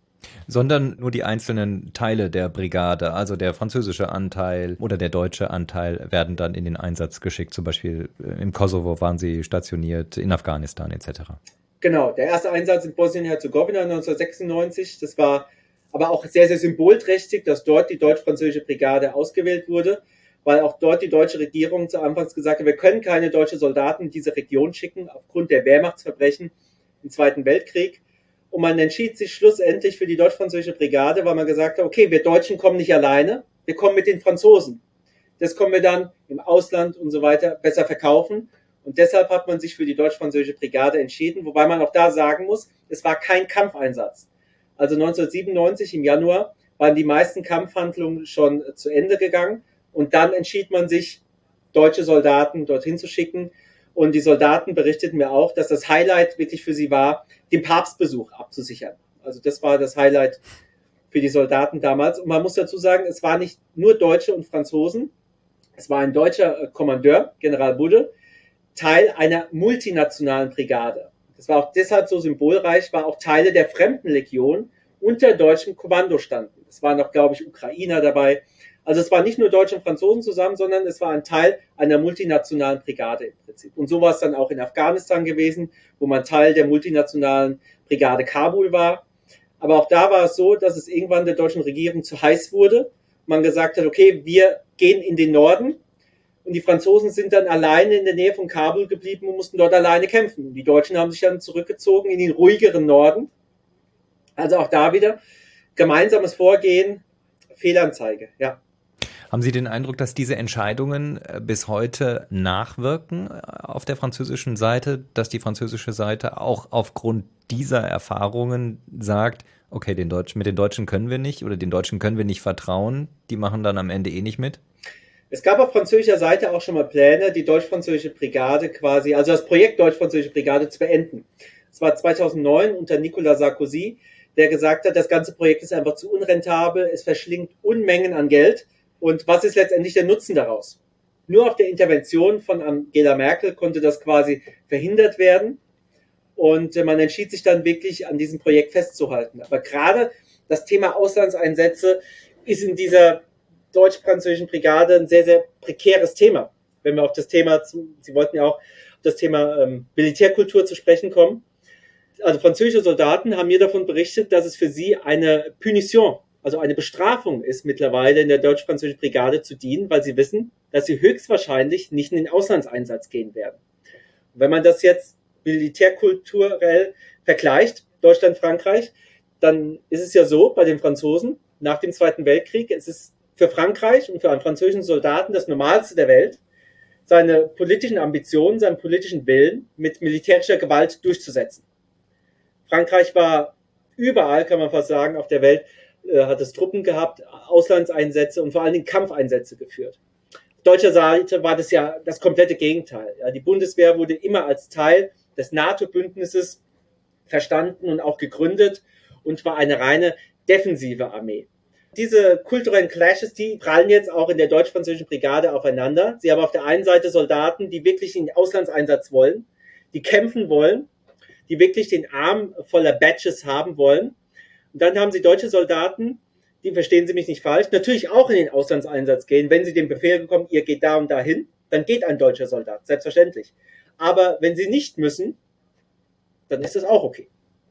Sondern nur die einzelnen Teile der Brigade, also der französische Anteil oder der deutsche Anteil, werden dann in den Einsatz geschickt. Zum Beispiel im Kosovo waren sie stationiert, in Afghanistan et cetera. Genau, der erste Einsatz in Bosnien-Herzegowina neunzehnhundertsechsundneunzig, das war aber auch sehr, sehr symbolträchtig, dass dort die deutsch-französische Brigade ausgewählt wurde, weil auch dort die deutsche Regierung zu Anfangs gesagt hat, wir können keine deutschen Soldaten in diese Region schicken, aufgrund der Wehrmachtsverbrechen im Zweiten Weltkrieg. Und man entschied sich schlussendlich für die deutsch-französische Brigade, weil man gesagt hat, okay, wir Deutschen kommen nicht alleine, wir kommen mit den Franzosen. Das können wir dann im Ausland und so weiter besser verkaufen. Und deshalb hat man sich für die deutsch-französische Brigade entschieden, wobei man auch da sagen muss, es war kein Kampfeinsatz. Also neunzehnhundertsiebenundneunzig im Januar waren die meisten Kampfhandlungen schon zu Ende gegangen und dann entschied man sich, deutsche Soldaten dorthin zu schicken. Und die Soldaten berichteten mir auch, dass das Highlight wirklich für sie war, den Papstbesuch abzusichern. Also das war das Highlight für die Soldaten damals. Und man muss dazu sagen, es waren nicht nur Deutsche und Franzosen, es war ein deutscher Kommandeur, General Budde, Teil einer multinationalen Brigade. Das war auch deshalb so symbolreich, weil auch Teile der Fremdenlegion unter deutschem Kommando standen. Es waren noch, glaube ich, Ukrainer dabei. Also es waren nicht nur Deutsche und Franzosen zusammen, sondern es war ein Teil einer multinationalen Brigade im Prinzip. Und so war es dann auch in Afghanistan gewesen, wo man Teil der multinationalen Brigade Kabul war. Aber auch da war es so, dass es irgendwann der deutschen Regierung zu heiß wurde. Man gesagt hat, okay, wir gehen in den Norden. Und die Franzosen sind dann alleine in der Nähe von Kabul geblieben und mussten dort alleine kämpfen. Und die Deutschen haben sich dann zurückgezogen in den ruhigeren Norden. Also auch da wieder gemeinsames Vorgehen, Fehlanzeige, ja. Haben Sie den Eindruck, dass diese Entscheidungen bis heute nachwirken auf der französischen Seite, dass die französische Seite auch aufgrund dieser Erfahrungen sagt, okay, den Deutschen, mit den Deutschen können wir nicht oder den Deutschen können wir nicht vertrauen, die machen dann am Ende eh nicht mit? Es gab auf französischer Seite auch schon mal Pläne, die deutsch-französische Brigade quasi, also das Projekt deutsch-französische Brigade zu beenden. Es war zweitausendneun unter Nicolas Sarkozy, der gesagt hat, das ganze Projekt ist einfach zu unrentabel, es verschlingt Unmengen an Geld. Und was ist letztendlich der Nutzen daraus? Nur auf der Intervention von Angela Merkel konnte das quasi verhindert werden. Und man entschied sich dann wirklich, an diesem Projekt festzuhalten. Aber gerade das Thema Auslandseinsätze ist in dieser deutsch-französischen Brigade ein sehr, sehr prekäres Thema. Wenn wir auf das Thema, Sie wollten ja auch auf das Thema ähm, Militärkultur zu sprechen kommen. Also französische Soldaten haben mir davon berichtet, dass es für sie eine Punition, also eine Bestrafung ist, mittlerweile in der deutsch-französischen Brigade zu dienen, weil sie wissen, dass sie höchstwahrscheinlich nicht in den Auslandseinsatz gehen werden. Und wenn man das jetzt militärkulturell vergleicht, Deutschland, Frankreich, dann ist es ja so, bei den Franzosen, nach dem Zweiten Weltkrieg, es ist für Frankreich und für einen französischen Soldaten das Normalste der Welt, seine politischen Ambitionen, seinen politischen Willen mit militärischer Gewalt durchzusetzen. Frankreich war überall, kann man fast sagen, auf der Welt, hat es Truppen gehabt, Auslandseinsätze und vor allen Dingen Kampfeinsätze geführt. Auf deutscher Seite war das ja das komplette Gegenteil. Ja, die Bundeswehr wurde immer als Teil des NATO-Bündnisses verstanden und auch gegründet und war eine reine defensive Armee. Diese kulturellen Clashes, die prallen jetzt auch in der deutsch-französischen Brigade aufeinander. Sie haben auf der einen Seite Soldaten, die wirklich in den Auslandseinsatz wollen, die kämpfen wollen, die wirklich den Arm voller Badges haben wollen. Und dann haben sie deutsche Soldaten, die, verstehen Sie mich nicht falsch, natürlich auch in den Auslandseinsatz gehen. Wenn sie den Befehl bekommen, ihr geht da und dahin, dann geht ein deutscher Soldat, selbstverständlich. Aber wenn sie nicht müssen, dann ist das auch okay.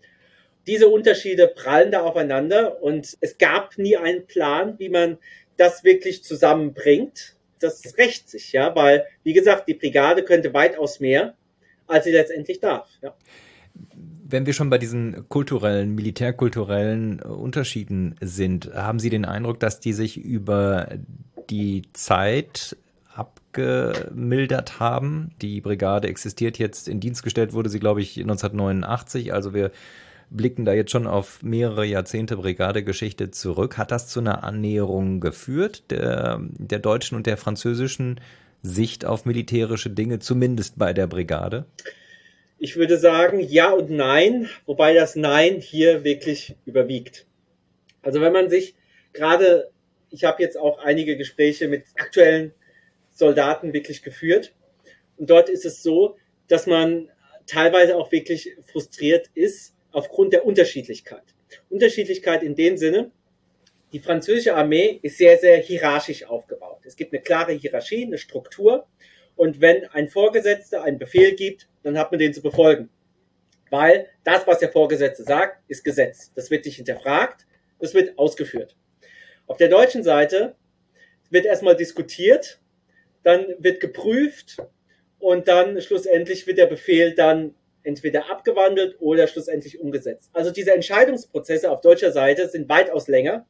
Diese Unterschiede prallen da aufeinander und es gab nie einen Plan, wie man das wirklich zusammenbringt. Das rächt sich, ja, weil, wie gesagt, die Brigade könnte weitaus mehr, als sie letztendlich darf, ja. Wenn wir schon bei diesen kulturellen, militärkulturellen Unterschieden sind, haben Sie den Eindruck, dass die sich über die Zeit abgemildert haben? Die Brigade existiert jetzt, in Dienst gestellt wurde sie, glaube ich, neunzehnhundertneunundachtzig. Also wir blicken da jetzt schon auf mehrere Jahrzehnte Brigadegeschichte zurück. Hat das zu einer Annäherung geführt, der, der deutschen und der französischen Sicht auf militärische Dinge, zumindest bei der Brigade? Ich würde sagen, ja und nein, wobei das Nein hier wirklich überwiegt. Also wenn man sich gerade, ich habe jetzt auch einige Gespräche mit aktuellen Soldaten wirklich geführt und dort ist es so, dass man teilweise auch wirklich frustriert ist aufgrund der Unterschiedlichkeit. Unterschiedlichkeit in dem Sinne, die französische Armee ist sehr, sehr hierarchisch aufgebaut. Es gibt eine klare Hierarchie, eine Struktur. Und wenn ein Vorgesetzter einen Befehl gibt, dann hat man den zu befolgen. Weil das, was der Vorgesetzte sagt, ist Gesetz. Das wird nicht hinterfragt, das wird ausgeführt. Auf der deutschen Seite wird erstmal diskutiert, dann wird geprüft und dann schlussendlich wird der Befehl dann entweder abgewandelt oder schlussendlich umgesetzt. Also diese Entscheidungsprozesse auf deutscher Seite sind weitaus länger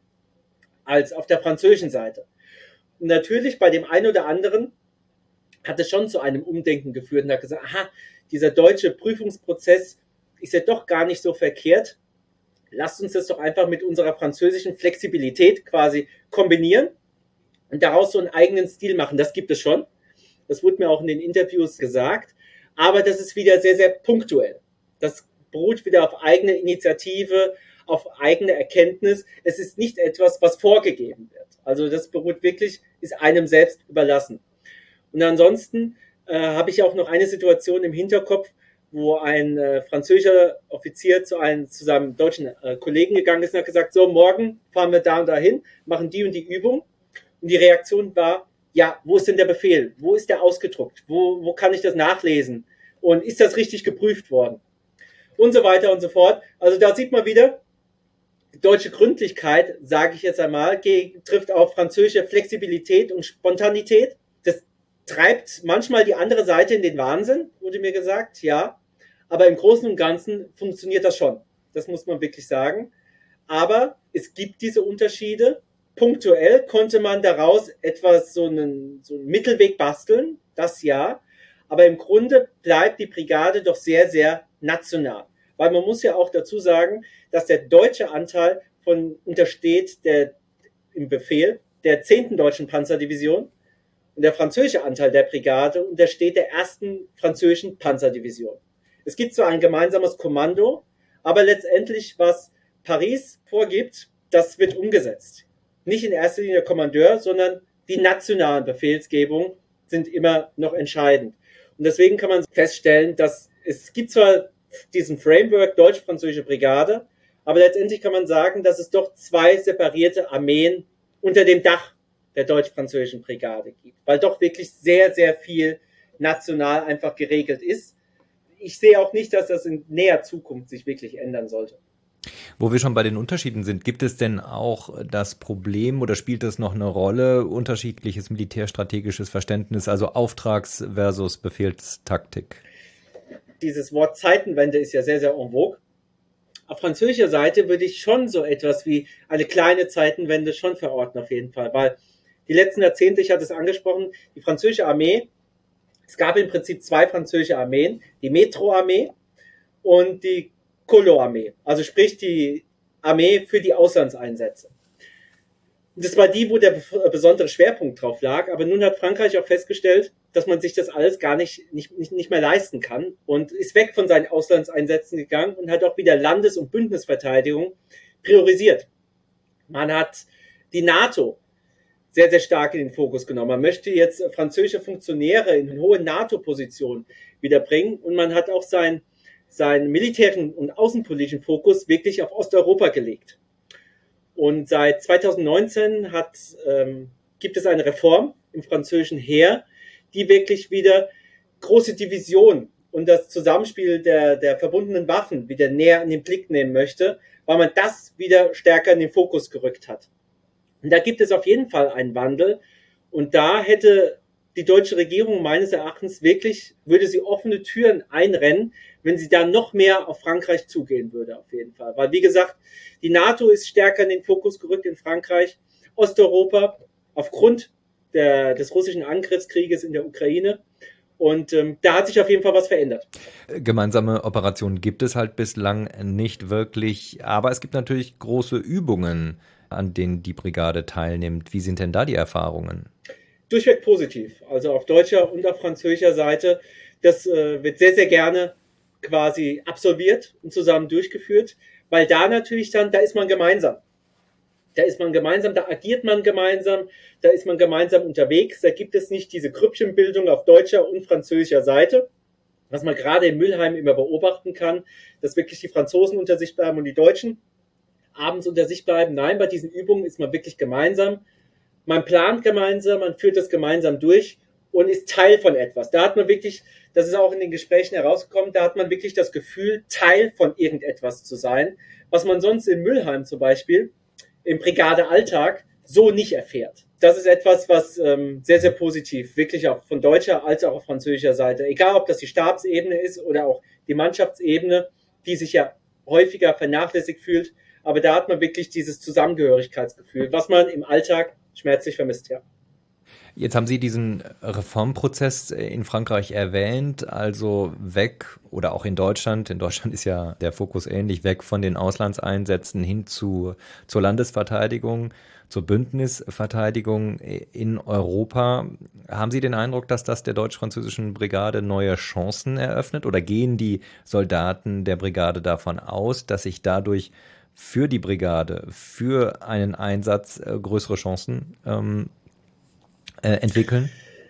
als auf der französischen Seite. Und natürlich bei dem einen oder anderen hat es schon zu einem Umdenken geführt und hat gesagt, aha, dieser deutsche Prüfungsprozess ist ja doch gar nicht so verkehrt. Lasst uns das doch einfach mit unserer französischen Flexibilität quasi kombinieren und daraus so einen eigenen Stil machen. Das gibt es schon. Das wurde mir auch in den Interviews gesagt. Aber das ist wieder sehr, sehr punktuell. Das beruht wieder auf eigene Initiative, auf eigene Erkenntnis. Es ist nicht etwas, was vorgegeben wird. Also das beruht wirklich, ist einem selbst überlassen. Und ansonsten äh, habe ich auch noch eine Situation im Hinterkopf, wo ein äh, französischer Offizier zu einem zu seinem deutschen äh, Kollegen gegangen ist und hat gesagt, so, morgen fahren wir da und dahin, machen die und die Übung. Und die Reaktion war, ja, wo ist denn der Befehl? Wo ist der ausgedruckt? Wo, wo kann ich das nachlesen? Und ist das richtig geprüft worden? Und so weiter und so fort. Also da sieht man wieder, deutsche Gründlichkeit, sage ich jetzt einmal, trifft auf französische Flexibilität und Spontanität. Das treibt manchmal die andere Seite in den Wahnsinn, wurde mir gesagt, ja. Aber im Großen und Ganzen funktioniert das schon. Das muss man wirklich sagen. Aber es gibt diese Unterschiede punktuell konnte man daraus etwas, so einen, so einen Mittelweg basteln, das ja. Aber im Grunde bleibt die Brigade doch sehr, sehr national. Weil man muss ja auch dazu sagen, dass der deutsche Anteil von untersteht der, im Befehl der zehnten Deutschen Panzerdivision und der französische Anteil der Brigade untersteht der ersten französischen Panzerdivision. Es gibt zwar ein gemeinsames Kommando, aber letztendlich, was Paris vorgibt, das wird umgesetzt. Nicht in erster Linie der Kommandeur, sondern die nationalen Befehlsgebungen sind immer noch entscheidend. Und deswegen kann man feststellen, dass es gibt zwar diesen Framework deutsch-französische Brigade, aber letztendlich kann man sagen, dass es doch zwei separierte Armeen unter dem Dach der deutsch-französischen Brigade gibt, weil doch wirklich sehr, sehr viel national einfach geregelt ist. Ich sehe auch nicht, dass das in näher Zukunft sich wirklich ändern sollte. Wo wir schon bei den Unterschieden sind, gibt es denn auch das Problem oder spielt es noch eine Rolle, unterschiedliches militärstrategisches Verständnis, also Auftrags- versus Befehlstaktik? Dieses Wort Zeitenwende ist ja sehr, sehr en vogue. Auf französischer Seite würde ich schon so etwas wie eine kleine Zeitenwende schon verorten auf jeden Fall, weil die letzten Jahrzehnte, ich hatte es angesprochen, die französische Armee, es gab im Prinzip zwei französische Armeen, die Metro-Armee und die Colo-Armee, also sprich die Armee für die Auslandseinsätze. Das war die, wo der besondere Schwerpunkt drauf lag, aber nun hat Frankreich auch festgestellt, dass man sich das alles gar nicht, nicht, nicht, nicht mehr leisten kann und ist weg von seinen Auslandseinsätzen gegangen und hat auch wieder Landes- und Bündnisverteidigung priorisiert. Man hat die NATO sehr, sehr stark in den Fokus genommen. Man möchte jetzt französische Funktionäre in hohe NATO-Positionen wiederbringen und man hat auch seinen, seinen militärischen und außenpolitischen Fokus wirklich auf Osteuropa gelegt. Und seit zweitausendneunzehn hat, ähm, gibt es eine Reform im französischen Heer, die wirklich wieder große Divisionen und das Zusammenspiel der, der verbundenen Waffen wieder näher in den Blick nehmen möchte, weil man das wieder stärker in den Fokus gerückt hat. Und da gibt es auf jeden Fall einen Wandel. Und da hätte die deutsche Regierung meines Erachtens wirklich, würde sie offene Türen einrennen, wenn sie da noch mehr auf Frankreich zugehen würde, auf jeden Fall. Weil, wie gesagt, die NATO ist stärker in den Fokus gerückt in Frankreich, Osteuropa, aufgrund der, des russischen Angriffskrieges in der Ukraine. Und ähm, da hat sich auf jeden Fall was verändert. Gemeinsame Operationen gibt es halt bislang nicht wirklich, aber es gibt natürlich große Übungen, an denen die Brigade teilnimmt. Wie sind denn da die Erfahrungen? Durchweg positiv, also auf deutscher und auf französischer Seite. Das äh, wird sehr, sehr gerne quasi absolviert und zusammen durchgeführt, weil da natürlich dann, da ist man gemeinsam. Da ist man gemeinsam, da agiert man gemeinsam, da ist man gemeinsam unterwegs. Da gibt es nicht diese Grüppchenbildung auf deutscher und französischer Seite, was man gerade in Mülheim immer beobachten kann, dass wirklich die Franzosen unter sich bleiben und die Deutschen abends unter sich bleiben. Nein, bei diesen Übungen ist man wirklich gemeinsam. Man plant gemeinsam, man führt das gemeinsam durch und ist Teil von etwas. Da hat man wirklich, das ist auch in den Gesprächen herausgekommen, da hat man wirklich das Gefühl, Teil von irgendetwas zu sein, was man sonst in Mülheim zum Beispiel im Brigadealltag so nicht erfährt. Das ist etwas, was ähm, sehr, sehr positiv, wirklich auch von deutscher als auch auf französischer Seite, egal ob das die Stabsebene ist oder auch die Mannschaftsebene, die sich ja häufiger vernachlässigt fühlt, aber da hat man wirklich dieses Zusammengehörigkeitsgefühl, was man im Alltag schmerzlich vermisst, ja. Jetzt haben Sie diesen Reformprozess in Frankreich erwähnt, also weg oder auch in Deutschland. In Deutschland ist ja der Fokus ähnlich, weg von den Auslandseinsätzen hin zu, zur Landesverteidigung, zur Bündnisverteidigung in Europa. Haben Sie den Eindruck, dass das der deutsch-französischen Brigade neue Chancen eröffnet oder gehen die Soldaten der Brigade davon aus, dass sich dadurch für die Brigade, für einen Einsatz äh, größere Chancen ähm, äh, entwickeln?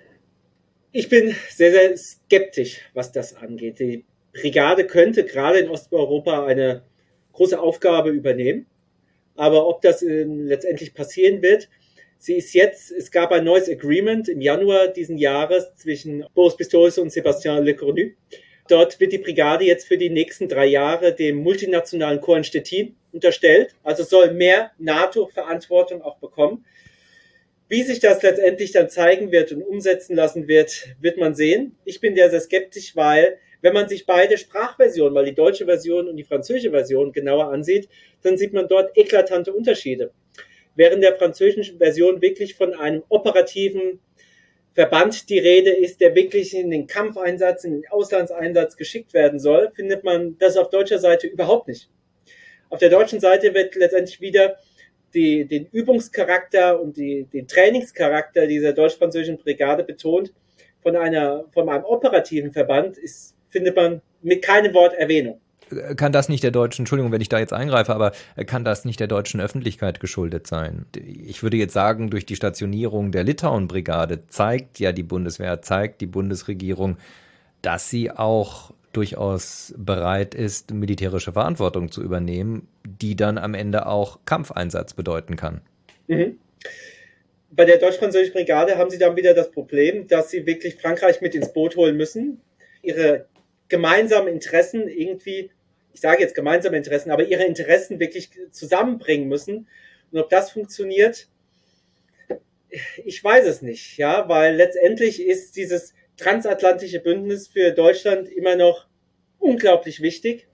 Ich bin sehr, sehr skeptisch, was das angeht. Die Brigade könnte gerade in Osteuropa eine große Aufgabe übernehmen. Aber ob das äh, letztendlich passieren wird, sie ist jetzt, es gab ein neues Agreement im Januar diesen Jahres zwischen Boris Pistorius und Sébastien Lecornu. Dort wird die Brigade jetzt für die nächsten drei Jahre dem multinationalen Korps in Stettin unterstellt, also soll mehr NATO-Verantwortung auch bekommen. Wie sich das letztendlich dann zeigen wird und umsetzen lassen wird, wird man sehen. Ich bin sehr, sehr skeptisch, weil wenn man sich beide Sprachversionen, weil die deutsche Version und die französische Version genauer ansieht, dann sieht man dort eklatante Unterschiede. während der französischen Version wirklich von einem operativen Verband die Rede ist, der wirklich in den Kampfeinsatz, in den Auslandseinsatz geschickt werden soll, findet man das auf deutscher Seite überhaupt nicht. Auf der deutschen Seite wird letztendlich wieder die, den Übungscharakter und die, den Trainingscharakter dieser deutsch-französischen Brigade betont. Von einer, von einem operativen Verband ist, findet man mit keinem Wort Erwähnung. Kann das nicht der deutschen, Entschuldigung, wenn ich da jetzt eingreife, aber kann das nicht der deutschen Öffentlichkeit geschuldet sein? Ich würde jetzt sagen, durch die Stationierung der Litauen-Brigade zeigt ja die Bundeswehr, zeigt die Bundesregierung, dass sie auch durchaus bereit ist, militärische Verantwortung zu übernehmen, die dann am Ende auch Kampfeinsatz bedeuten kann. Mhm. Bei der deutsch-französischen Brigade haben sie dann wieder das Problem, dass sie wirklich Frankreich mit ins Boot holen müssen, ihre gemeinsamen Interessen irgendwie, ich sage jetzt gemeinsame Interessen, aber ihre Interessen wirklich zusammenbringen müssen. Und ob das funktioniert, ich weiß es nicht, ja, weil letztendlich ist dieses transatlantische Bündnis für Deutschland immer noch unglaublich wichtig.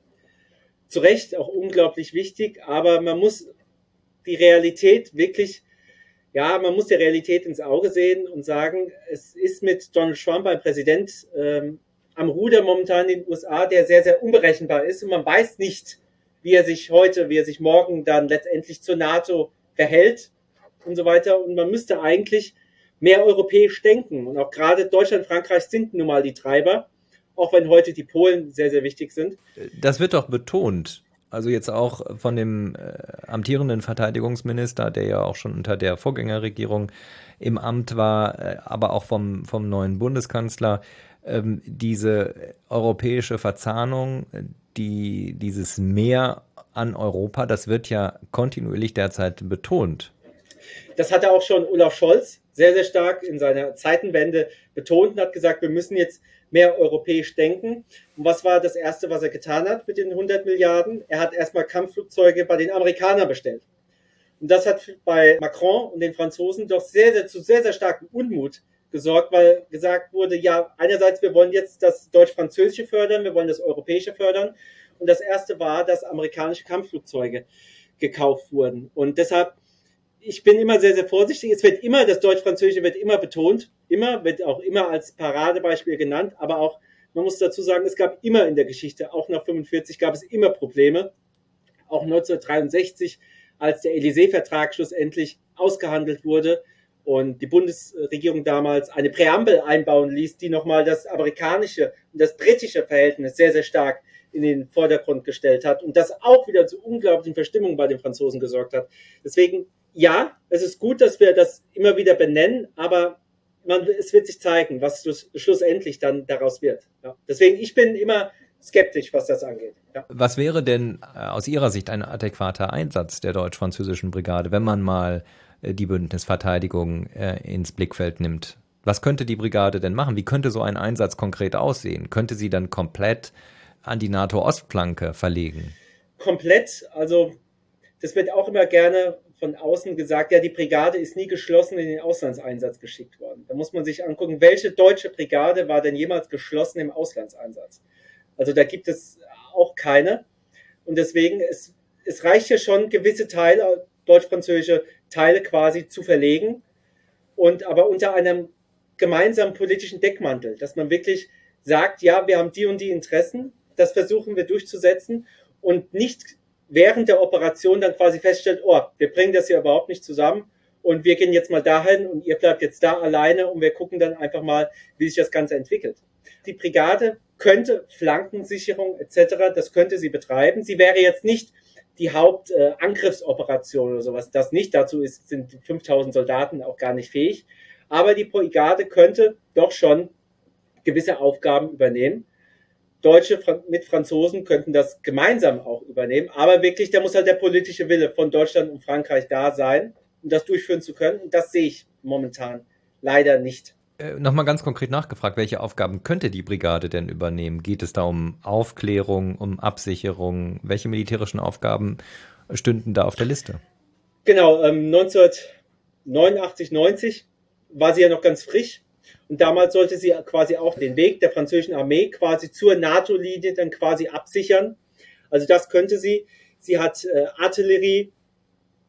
Zu Recht auch unglaublich wichtig, aber man muss die Realität wirklich, ja, man muss der Realität ins Auge sehen und sagen, es ist mit Donald Trump ein Präsident ähm, am Ruder momentan in den U S A, der sehr, sehr unberechenbar ist und man weiß nicht, wie er sich heute, wie er sich morgen dann letztendlich zur NATO verhält und so weiter. Und man müsste eigentlich mehr europäisch denken. Und auch gerade Deutschland, Frankreich sind nun mal die Treiber, auch wenn heute die Polen sehr, sehr wichtig sind. Das wird doch betont. Also jetzt auch von dem äh, amtierenden Verteidigungsminister, der ja auch schon unter der Vorgängerregierung im Amt war, äh, aber auch vom, vom neuen Bundeskanzler, ähm, diese europäische Verzahnung, die, dieses Mehr an Europa, das wird ja kontinuierlich derzeit betont. Das hatte auch schon Olaf Scholz sehr, sehr stark in seiner Zeitenwende betont und hat gesagt, wir müssen jetzt mehr europäisch denken. Und was war das Erste, was er getan hat mit den hundert Milliarden? Er hat erstmal Kampfflugzeuge bei den Amerikanern bestellt. Und das hat bei Macron und den Franzosen doch sehr, sehr zu sehr, sehr starkem Unmut gesorgt, weil gesagt wurde, ja, einerseits, wir wollen jetzt das Deutsch-Französische fördern, wir wollen das Europäische fördern. Und das Erste war, dass amerikanische Kampfflugzeuge gekauft wurden. Und deshalb, ich bin immer sehr, sehr vorsichtig. Es wird immer, das Deutsch-Französische wird immer betont, immer, wird auch immer als Paradebeispiel genannt, aber auch, man muss dazu sagen, es gab immer in der Geschichte, auch nach fünfundvierzig gab es immer Probleme. Auch neunzehnhundertdreiundsechzig, als der Élysée-Vertrag schlussendlich ausgehandelt wurde und die Bundesregierung damals eine Präambel einbauen ließ, die nochmal das amerikanische und das britische Verhältnis sehr, sehr stark in den Vordergrund gestellt hat und das auch wieder zu unglaublichen Verstimmungen bei den Franzosen gesorgt hat. Deswegen, ja, es ist gut, dass wir das immer wieder benennen, aber man, es wird sich zeigen, was schluss, schlussendlich dann daraus wird. Ja. Deswegen, ich bin immer skeptisch, was das angeht. Ja. Was wäre denn aus Ihrer Sicht ein adäquater Einsatz der deutsch-französischen Brigade, wenn man mal die Bündnisverteidigung äh, ins Blickfeld nimmt? Was könnte die Brigade denn machen? Wie könnte so ein Einsatz konkret aussehen? Könnte sie dann komplett an die NATO-Ostflanke verlegen? Komplett, also das wird auch immer gerne von außen gesagt, ja, die Brigade ist nie geschlossen in den Auslandseinsatz geschickt worden. Da muss man sich angucken, welche deutsche Brigade war denn jemals geschlossen im Auslandseinsatz? Also da gibt es auch keine. Und deswegen, es, es reicht ja schon, gewisse Teile, deutsch-französische Teile quasi zu verlegen. Und aber unter einem gemeinsamen politischen Deckmantel, dass man wirklich sagt, ja, wir haben die und die Interessen, das versuchen wir durchzusetzen und nicht während der Operation dann quasi feststellt, oh, wir bringen das hier überhaupt nicht zusammen und wir gehen jetzt mal dahin und ihr bleibt jetzt da alleine und wir gucken dann einfach mal, wie sich das Ganze entwickelt. Die Brigade könnte Flankensicherung et cetera, das könnte sie betreiben. Sie wäre jetzt nicht die Hauptangriffsoperation äh, oder sowas, das nicht. Dazu ist, sind fünftausend Soldaten auch gar nicht fähig. Aber die Brigade könnte doch schon gewisse Aufgaben übernehmen. Deutsche mit Franzosen könnten das gemeinsam auch übernehmen. Aber wirklich, da muss halt der politische Wille von Deutschland und Frankreich da sein, um das durchführen zu können. Und das sehe ich momentan leider nicht. Äh, Nochmal ganz konkret nachgefragt, welche Aufgaben könnte die Brigade denn übernehmen? Geht es da um Aufklärung, um Absicherung? Welche militärischen Aufgaben stünden da auf der Liste? Genau, ähm, neunzehnhundertneunundachtzig, neunzig war sie ja noch ganz frisch. Und damals sollte sie quasi auch den Weg der französischen Armee quasi zur NATO-Linie dann quasi absichern. Also das könnte sie. Sie hat äh, Artillerie,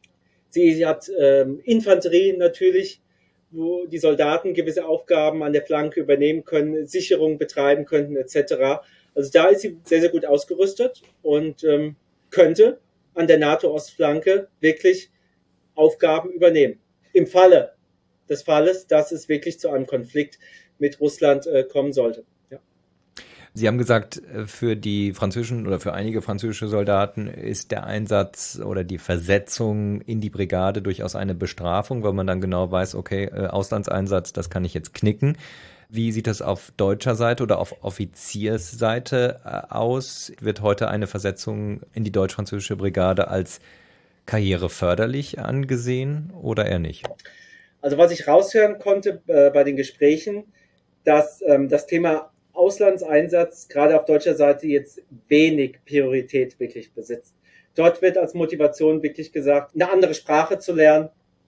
Sie hat ähm, Infanterie natürlich, wo die Soldaten gewisse Aufgaben an der Flanke übernehmen können, Sicherung betreiben könnten et cetera. Also da ist sie sehr, sehr gut ausgerüstet und ähm, könnte an der NATO-Ostflanke wirklich Aufgaben übernehmen. Im Falle des Falles, dass es wirklich zu einem Konflikt mit Russland äh, kommen sollte. Ja. Sie haben gesagt, für die französischen oder für einige französische Soldaten ist der Einsatz oder die Versetzung in die Brigade durchaus eine Bestrafung, weil man dann genau weiß, okay, Auslandseinsatz, das kann ich jetzt knicken. Wie sieht das auf deutscher Seite oder auf Offiziersseite aus? Wird heute eine Versetzung in die deutsch-französische Brigade als karriereförderlich angesehen oder eher nicht? Also was ich raushören konnte äh, bei den Gesprächen, dass ähm, das Thema Auslandseinsatz gerade auf deutscher Seite jetzt wenig Priorität wirklich besitzt. Dort wird als Motivation wirklich gesagt, eine andere Sprache zu lernen,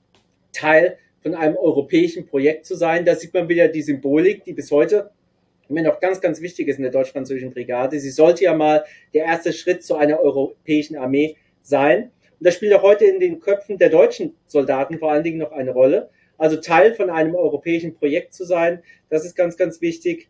Teil von einem europäischen Projekt zu sein. Da sieht man wieder die Symbolik, die bis heute mir noch ganz, ganz wichtig ist in der deutsch-französischen Brigade. Sie sollte ja mal der erste Schritt zu einer europäischen Armee sein. Und das spielt auch heute in den Köpfen der deutschen Soldaten vor allen Dingen noch eine Rolle. Also Teil von einem europäischen Projekt zu sein, das ist ganz, ganz wichtig.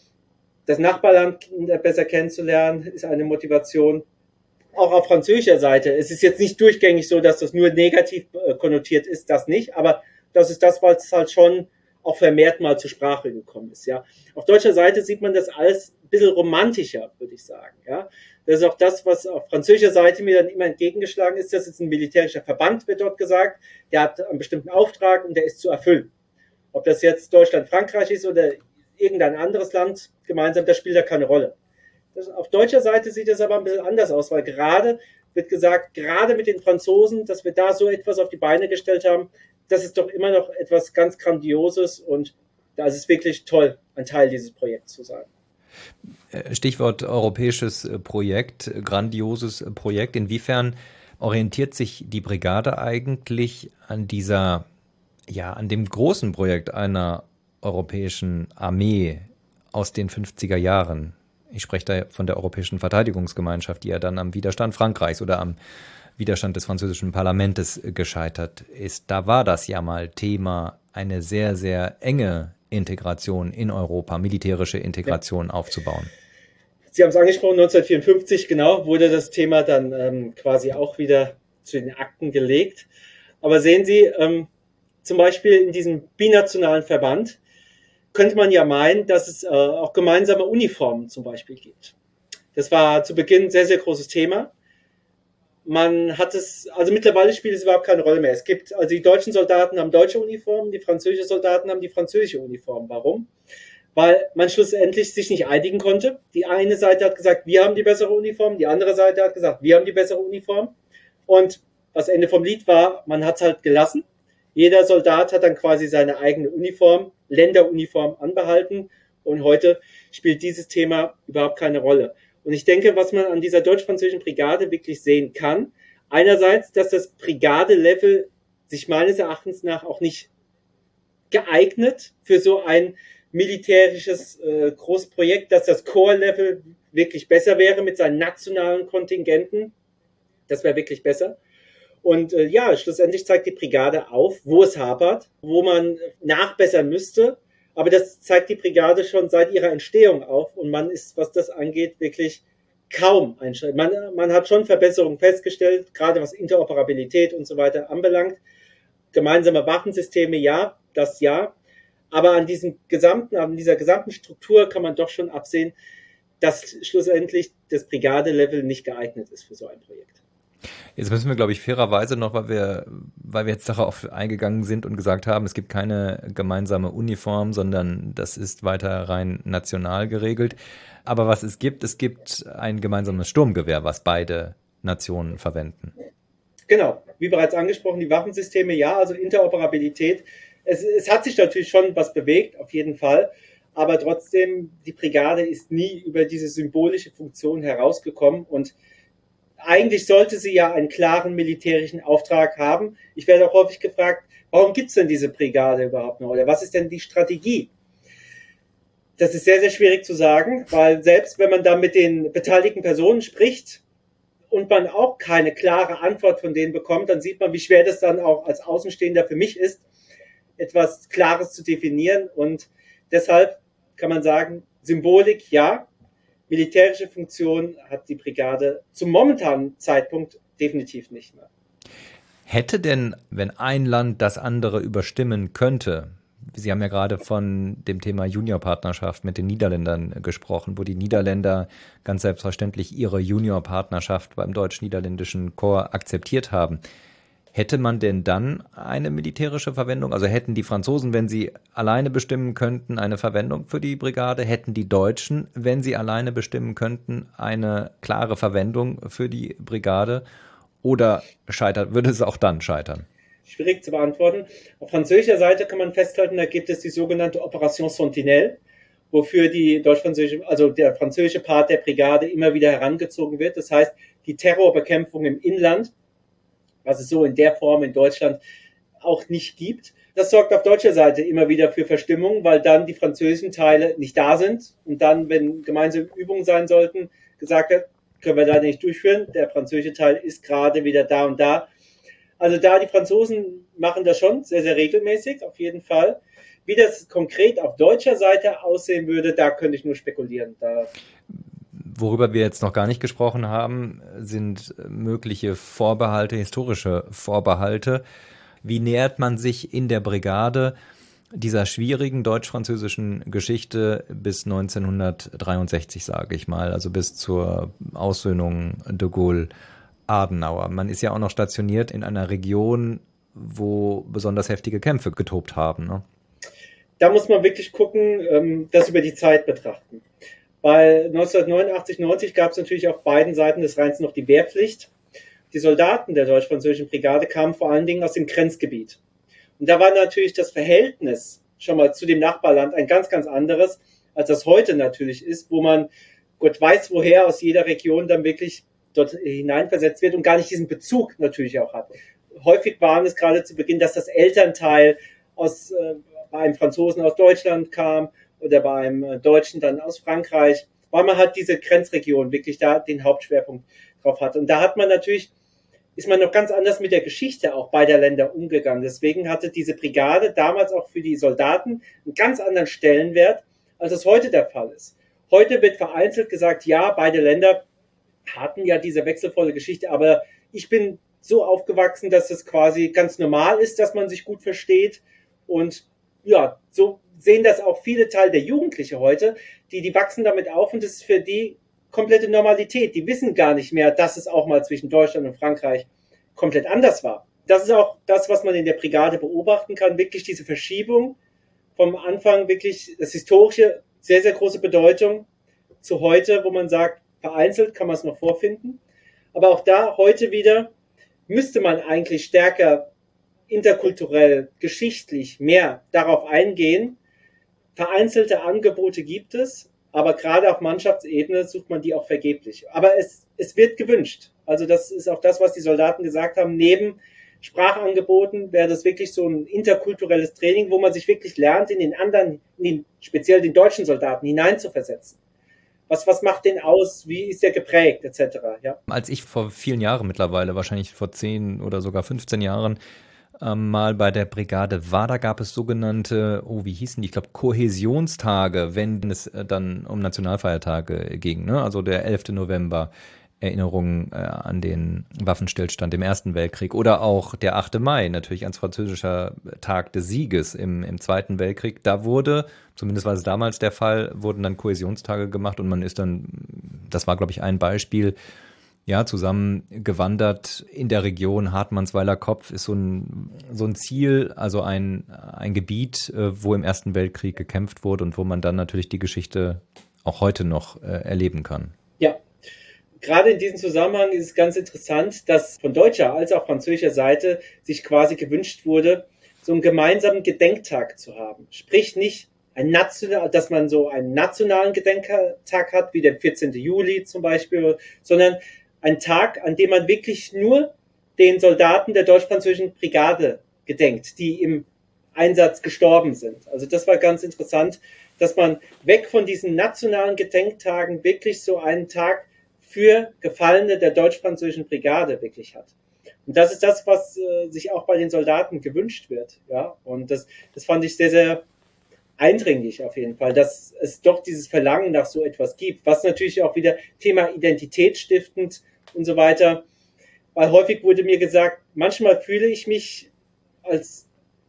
Das Nachbarland besser kennenzulernen, ist eine Motivation. Auch auf französischer Seite. Es ist jetzt nicht durchgängig so, dass das nur negativ konnotiert ist, das nicht. Aber das ist das, was halt schon auch vermehrt mal zur Sprache gekommen ist. Ja. Auf deutscher Seite sieht man das alles ein bisschen romantischer, würde ich sagen. Ja. Das ist auch das, was auf französischer Seite mir dann immer entgegengeschlagen ist. Das ist ein militärischer Verband, wird dort gesagt. Der hat einen bestimmten Auftrag und der ist zu erfüllen. Ob das jetzt Deutschland, Frankreich ist oder irgendein anderes Land gemeinsam, das spielt da keine Rolle. Das, auf deutscher Seite sieht es aber ein bisschen anders aus, weil gerade wird gesagt, gerade mit den Franzosen, dass wir da so etwas auf die Beine gestellt haben, das ist doch immer noch etwas ganz Grandioses und da ist es wirklich toll, ein Teil dieses Projekts zu sein. Stichwort europäisches Projekt, grandioses Projekt. Inwiefern orientiert sich die Brigade eigentlich an dieser, ja, an dem großen Projekt einer europäischen Armee aus den fünfziger Jahren? Ich spreche da von der Europäischen Verteidigungsgemeinschaft, die ja dann am Widerstand Frankreichs oder am Widerstand des französischen Parlaments gescheitert ist. Da war das ja mal Thema, eine sehr, sehr enge Integration in Europa, militärische Integration ja. aufzubauen. Sie haben es angesprochen, neunzehnhundertvierundfünfzig, genau, wurde das Thema dann ähm, quasi auch wieder zu den Akten gelegt. Aber sehen Sie, ähm, zum Beispiel in diesem binationalen Verband könnte man ja meinen, dass es äh, auch gemeinsame Uniformen zum Beispiel gibt. Das war zu Beginn ein sehr, sehr großes Thema. Man hat es, also mittlerweile spielt es überhaupt keine Rolle mehr. Es gibt, also die deutschen Soldaten haben deutsche Uniformen, die französischen Soldaten haben die französische Uniform. Warum? Weil man schlussendlich sich nicht einigen konnte. Die eine Seite hat gesagt, wir haben die bessere Uniform, die andere Seite hat gesagt, wir haben die bessere Uniform. Und das Ende vom Lied war, man hat es halt gelassen. Jeder Soldat hat dann quasi seine eigene Uniform, Länderuniform anbehalten. Und heute spielt dieses Thema überhaupt keine Rolle. Und ich denke, was man an dieser deutsch-französischen Brigade wirklich sehen kann, einerseits, dass das Brigade-Level sich meines Erachtens nach auch nicht geeignet für so ein militärisches äh, Großprojekt, dass das Core-Level wirklich besser wäre mit seinen nationalen Kontingenten. Das wäre wirklich besser. Und äh, ja, schlussendlich zeigt die Brigade auf, wo es hapert, wo man nachbessern müsste. Aber das zeigt die Brigade schon seit ihrer Entstehung auf. Und man ist, was das angeht, wirklich kaum ein Schritt. Man, man hat schon Verbesserungen festgestellt, gerade was Interoperabilität und so weiter anbelangt. Gemeinsame Waffensysteme, ja, das ja. Aber an diesem gesamten, an dieser gesamten Struktur kann man doch schon absehen, dass schlussendlich das Brigade-Level nicht geeignet ist für so ein Projekt. Jetzt müssen wir, glaube ich, fairerweise noch, weil wir, weil wir jetzt darauf eingegangen sind und gesagt haben, es gibt keine gemeinsame Uniform, sondern das ist weiter rein national geregelt. Aber was es gibt, es gibt ein gemeinsames Sturmgewehr, was beide Nationen verwenden. Genau, wie bereits angesprochen, die Waffensysteme, ja, also Interoperabilität. Es, es hat sich natürlich schon was bewegt, auf jeden Fall. Aber trotzdem, die Brigade ist nie über diese symbolische Funktion herausgekommen und eigentlich sollte sie ja einen klaren militärischen Auftrag haben. Ich werde auch häufig gefragt, warum gibt es denn diese Brigade überhaupt noch? Oder was ist denn die Strategie? Das ist sehr, sehr schwierig zu sagen, weil selbst wenn man da mit den beteiligten Personen spricht und man auch keine klare Antwort von denen bekommt, dann sieht man, wie schwer das dann auch als Außenstehender für mich ist, etwas Klares zu definieren. Und deshalb kann man sagen, Symbolik ja, militärische Funktion hat die Brigade zum momentanen Zeitpunkt definitiv nicht mehr. Hätte denn, wenn ein Land das andere überstimmen könnte, Sie haben ja gerade von dem Thema Juniorpartnerschaft mit den Niederländern gesprochen, wo die Niederländer ganz selbstverständlich ihre Juniorpartnerschaft beim deutsch-niederländischen Korps akzeptiert haben. Hätte man denn dann eine militärische Verwendung? Also hätten die Franzosen, wenn sie alleine bestimmen könnten, eine Verwendung für die Brigade? Hätten die Deutschen, wenn sie alleine bestimmen könnten, eine klare Verwendung für die Brigade? Oder scheitert, würde es auch dann scheitern? Schwierig zu beantworten. Auf französischer Seite kann man festhalten, da gibt es die sogenannte Operation Sentinelle, wofür die deutsch-französische, also der französische Part der Brigade immer wieder herangezogen wird. Das heißt, die Terrorbekämpfung im Inland, was es so in der Form in Deutschland auch nicht gibt. Das sorgt auf deutscher Seite immer wieder für Verstimmung, weil dann die französischen Teile nicht da sind und dann, wenn gemeinsame Übungen sein sollten, gesagt wird, können wir da nicht durchführen. Der französische Teil ist gerade wieder da und da. Also da, die Franzosen machen das schon sehr, sehr regelmäßig, auf jeden Fall. Wie das konkret auf deutscher Seite aussehen würde, da könnte ich nur spekulieren. Da Worüber wir jetzt noch gar nicht gesprochen haben, sind mögliche Vorbehalte, historische Vorbehalte. Wie nähert man sich in der Brigade dieser schwierigen deutsch-französischen Geschichte bis neunzehnhundertdreiundsechzig, sage ich mal, also bis zur Aussöhnung de Gaulle-Adenauer? Man ist ja auch noch stationiert in einer Region, wo besonders heftige Kämpfe getobt haben, ne? Da muss man wirklich gucken, das über die Zeit betrachten. Weil neunzehnhundertneunundachtzig, neunzig gab es natürlich auf beiden Seiten des Rheins noch die Wehrpflicht. Die Soldaten der deutsch-französischen Brigade kamen vor allen Dingen aus dem Grenzgebiet. Und da war natürlich das Verhältnis schon mal zu dem Nachbarland ein ganz, ganz anderes, als das heute natürlich ist, wo man Gott weiß woher aus jeder Region dann wirklich dort hineinversetzt wird und gar nicht diesen Bezug natürlich auch hat. Häufig waren es gerade zu Beginn, dass das Elternteil aus, äh, bei einem Franzosen aus Deutschland kam oder bei einem Deutschen dann aus Frankreich, weil man halt diese Grenzregion wirklich da den Hauptschwerpunkt drauf hat. Und da hat man natürlich, ist man noch ganz anders mit der Geschichte auch beider Länder umgegangen. Deswegen hatte diese Brigade damals auch für die Soldaten einen ganz anderen Stellenwert, als es heute der Fall ist. Heute wird vereinzelt gesagt, ja, beide Länder hatten ja diese wechselvolle Geschichte, aber ich bin so aufgewachsen, dass es quasi ganz normal ist, dass man sich gut versteht. Und ja, so sehen das auch viele Teile der Jugendlichen heute, die, die wachsen damit auf und das ist für die komplette Normalität. Die wissen gar nicht mehr, dass es auch mal zwischen Deutschland und Frankreich komplett anders war. Das ist auch das, was man in der Brigade beobachten kann, wirklich diese Verschiebung vom Anfang, wirklich das historische, sehr, sehr große Bedeutung zu heute, wo man sagt, vereinzelt kann man es noch vorfinden. Aber auch da heute wieder müsste man eigentlich stärker interkulturell, geschichtlich mehr darauf eingehen. Vereinzelte Angebote gibt es, aber gerade auf Mannschaftsebene sucht man die auch vergeblich. Aber es, es wird gewünscht. Also das ist auch das, was die Soldaten gesagt haben. Neben Sprachangeboten wäre das wirklich so ein interkulturelles Training, wo man sich wirklich lernt, in den anderen, in den, speziell den deutschen Soldaten hineinzuversetzen. Was, was macht den aus? Wie ist der geprägt, et cetera. Ja. Als ich vor vielen Jahren mittlerweile, wahrscheinlich vor zehn oder sogar fünfzehn Jahren, ähm, mal bei der Brigade war, da gab es sogenannte, oh, wie hießen die? Ich glaube, Kohäsionstage, wenn es äh, dann um Nationalfeiertage ging, ne? Also der elfte November, Erinnerungen äh, an den Waffenstillstand im Ersten Weltkrieg oder auch der achte Mai, natürlich als französischer Tag des Sieges im, im Zweiten Weltkrieg. Da wurde, zumindest war es damals der Fall, wurden dann Kohäsionstage gemacht und man ist dann, das war glaube ich ein Beispiel, ja, zusammen gewandert in der Region Hartmannsweiler Kopf ist so ein, so ein Ziel, also ein, ein Gebiet, wo im Ersten Weltkrieg gekämpft wurde und wo man dann natürlich die Geschichte auch heute noch äh, erleben kann. Ja. Gerade in diesem Zusammenhang ist es ganz interessant, dass von deutscher als auch französischer Seite sich quasi gewünscht wurde, so einen gemeinsamen Gedenktag zu haben. Sprich nicht ein national, dass man so einen nationalen Gedenktag hat, wie der vierzehnten Juli zum Beispiel, sondern ein Tag, an dem man wirklich nur den Soldaten der deutsch-französischen Brigade gedenkt, die im Einsatz gestorben sind. Also das war ganz interessant, dass man weg von diesen nationalen Gedenktagen wirklich so einen Tag für Gefallene der deutsch-französischen Brigade wirklich hat. Und das ist das, was äh, sich auch bei den Soldaten gewünscht wird. Ja, und das, das fand ich sehr, sehr eindringlich auf jeden Fall, dass es doch dieses Verlangen nach so etwas gibt, was natürlich auch wieder Thema Identität stiftend und so weiter, weil häufig wurde mir gesagt, manchmal fühle ich mich als,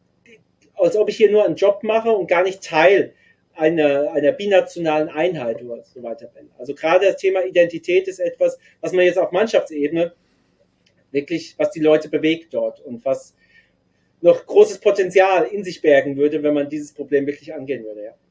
als ob ich hier nur einen Job mache und gar nicht Teil einer, einer binationalen Einheit oder so weiter bin. Also gerade das Thema Identität ist etwas, was man jetzt auf Mannschaftsebene wirklich, was die Leute bewegt dort und was noch großes Potenzial in sich bergen würde, wenn man dieses Problem wirklich angehen würde. Ja,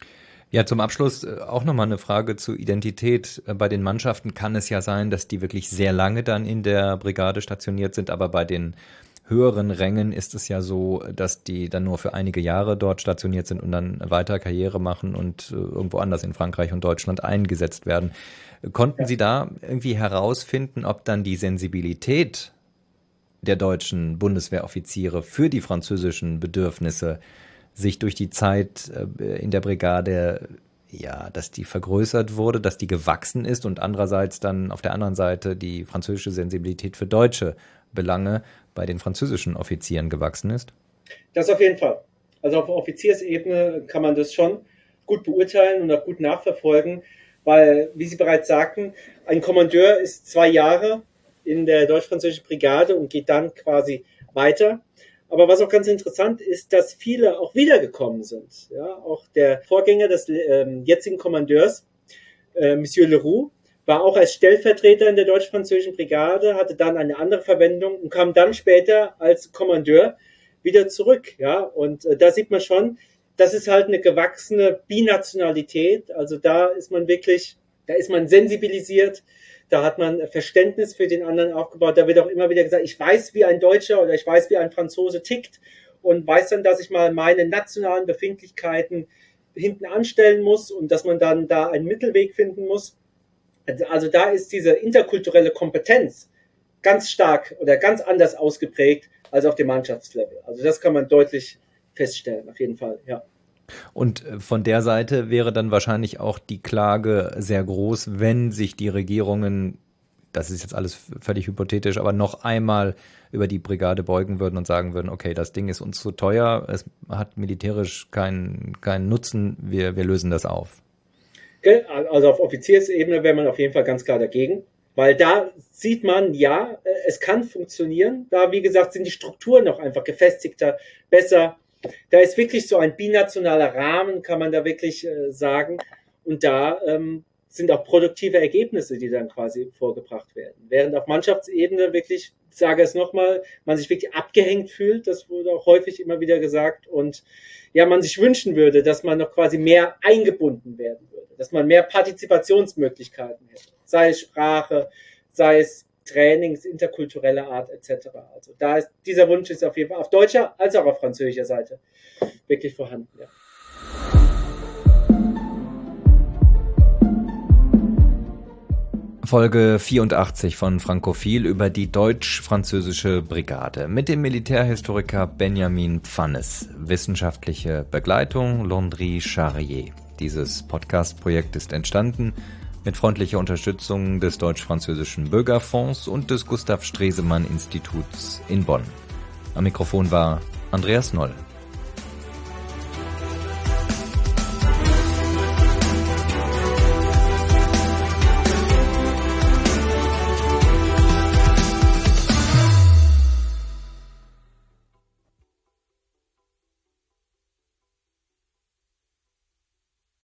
ja, zum Abschluss auch nochmal eine Frage zur Identität. Bei den Mannschaften kann es ja sein, dass die wirklich sehr lange dann in der Brigade stationiert sind, aber bei den höheren Rängen ist es ja so, dass die dann nur für einige Jahre dort stationiert sind und dann weiter Karriere machen und irgendwo anders in Frankreich und Deutschland eingesetzt werden. Konnten ja. Sie da irgendwie herausfinden, ob dann die Sensibilität der deutschen Bundeswehroffiziere für die französischen Bedürfnisse sich durch die Zeit in der Brigade, ja, dass die vergrößert wurde, dass die gewachsen ist und andererseits dann auf der anderen Seite die französische Sensibilität für deutsche Belange bei den französischen Offizieren gewachsen ist? Das auf jeden Fall. Also auf Offiziersebene kann man das schon gut beurteilen und auch gut nachverfolgen, weil, wie Sie bereits sagten, ein Kommandeur ist zwei Jahre in der deutsch-französischen Brigade und geht dann quasi weiter. Aber was auch ganz interessant ist, dass viele auch wiedergekommen sind. Ja, auch der Vorgänger des äh, jetzigen Kommandeurs, äh, Monsieur Leroux, war auch als Stellvertreter in der deutsch-französischen Brigade, hatte dann eine andere Verwendung und kam dann später als Kommandeur wieder zurück. Ja, und äh, da sieht man schon, das ist halt eine gewachsene Binationalität. Also da ist man wirklich, da ist man sensibilisiert. Da hat man Verständnis für den anderen aufgebaut. Da wird auch immer wieder gesagt, ich weiß, wie ein Deutscher oder ich weiß, wie ein Franzose tickt und weiß dann, dass ich mal meine nationalen Befindlichkeiten hinten anstellen muss und dass man dann da einen Mittelweg finden muss. Also da ist diese interkulturelle Kompetenz ganz stark oder ganz anders ausgeprägt als auf dem Mannschaftslevel. Also das kann man deutlich feststellen, auf jeden Fall, ja. Und von der Seite wäre dann wahrscheinlich auch die Klage sehr groß, wenn sich die Regierungen, das ist jetzt alles völlig hypothetisch, aber noch einmal über die Brigade beugen würden und sagen würden, okay, das Ding ist uns zu teuer, es hat militärisch keinen, keinen Nutzen, wir, wir lösen das auf. Also auf Offiziersebene wäre man auf jeden Fall ganz klar dagegen, weil da sieht man, ja, es kann funktionieren. Da, wie gesagt, sind die Strukturen noch einfach gefestigter, besser. Da ist wirklich so ein binationaler Rahmen, kann man da wirklich äh, sagen. Und da ähm, sind auch produktive Ergebnisse, die dann quasi vorgebracht werden. Während auf Mannschaftsebene wirklich, ich sage es nochmal, man sich wirklich abgehängt fühlt, das wurde auch häufig immer wieder gesagt. Und ja, man sich wünschen würde, dass man noch quasi mehr eingebunden werden würde, dass man mehr Partizipationsmöglichkeiten hätte. Sei es Sprache, sei es Trainings, interkulturelle Art et cetera. Also da ist dieser Wunsch ist auf jeden Fall auf deutscher als auch auf französischer Seite wirklich vorhanden. Ja. Folge vierundachtzig von Frankophil über die deutsch-französische Brigade mit dem Militärhistoriker Benjamin Pfannes. Wissenschaftliche Begleitung Landry Charrier. Dieses Podcast-Projekt ist entstanden mit freundlicher Unterstützung des Deutsch-Französischen Bürgerfonds und des Gustav Stresemann Instituts in Bonn. Am Mikrofon war Andreas Noll.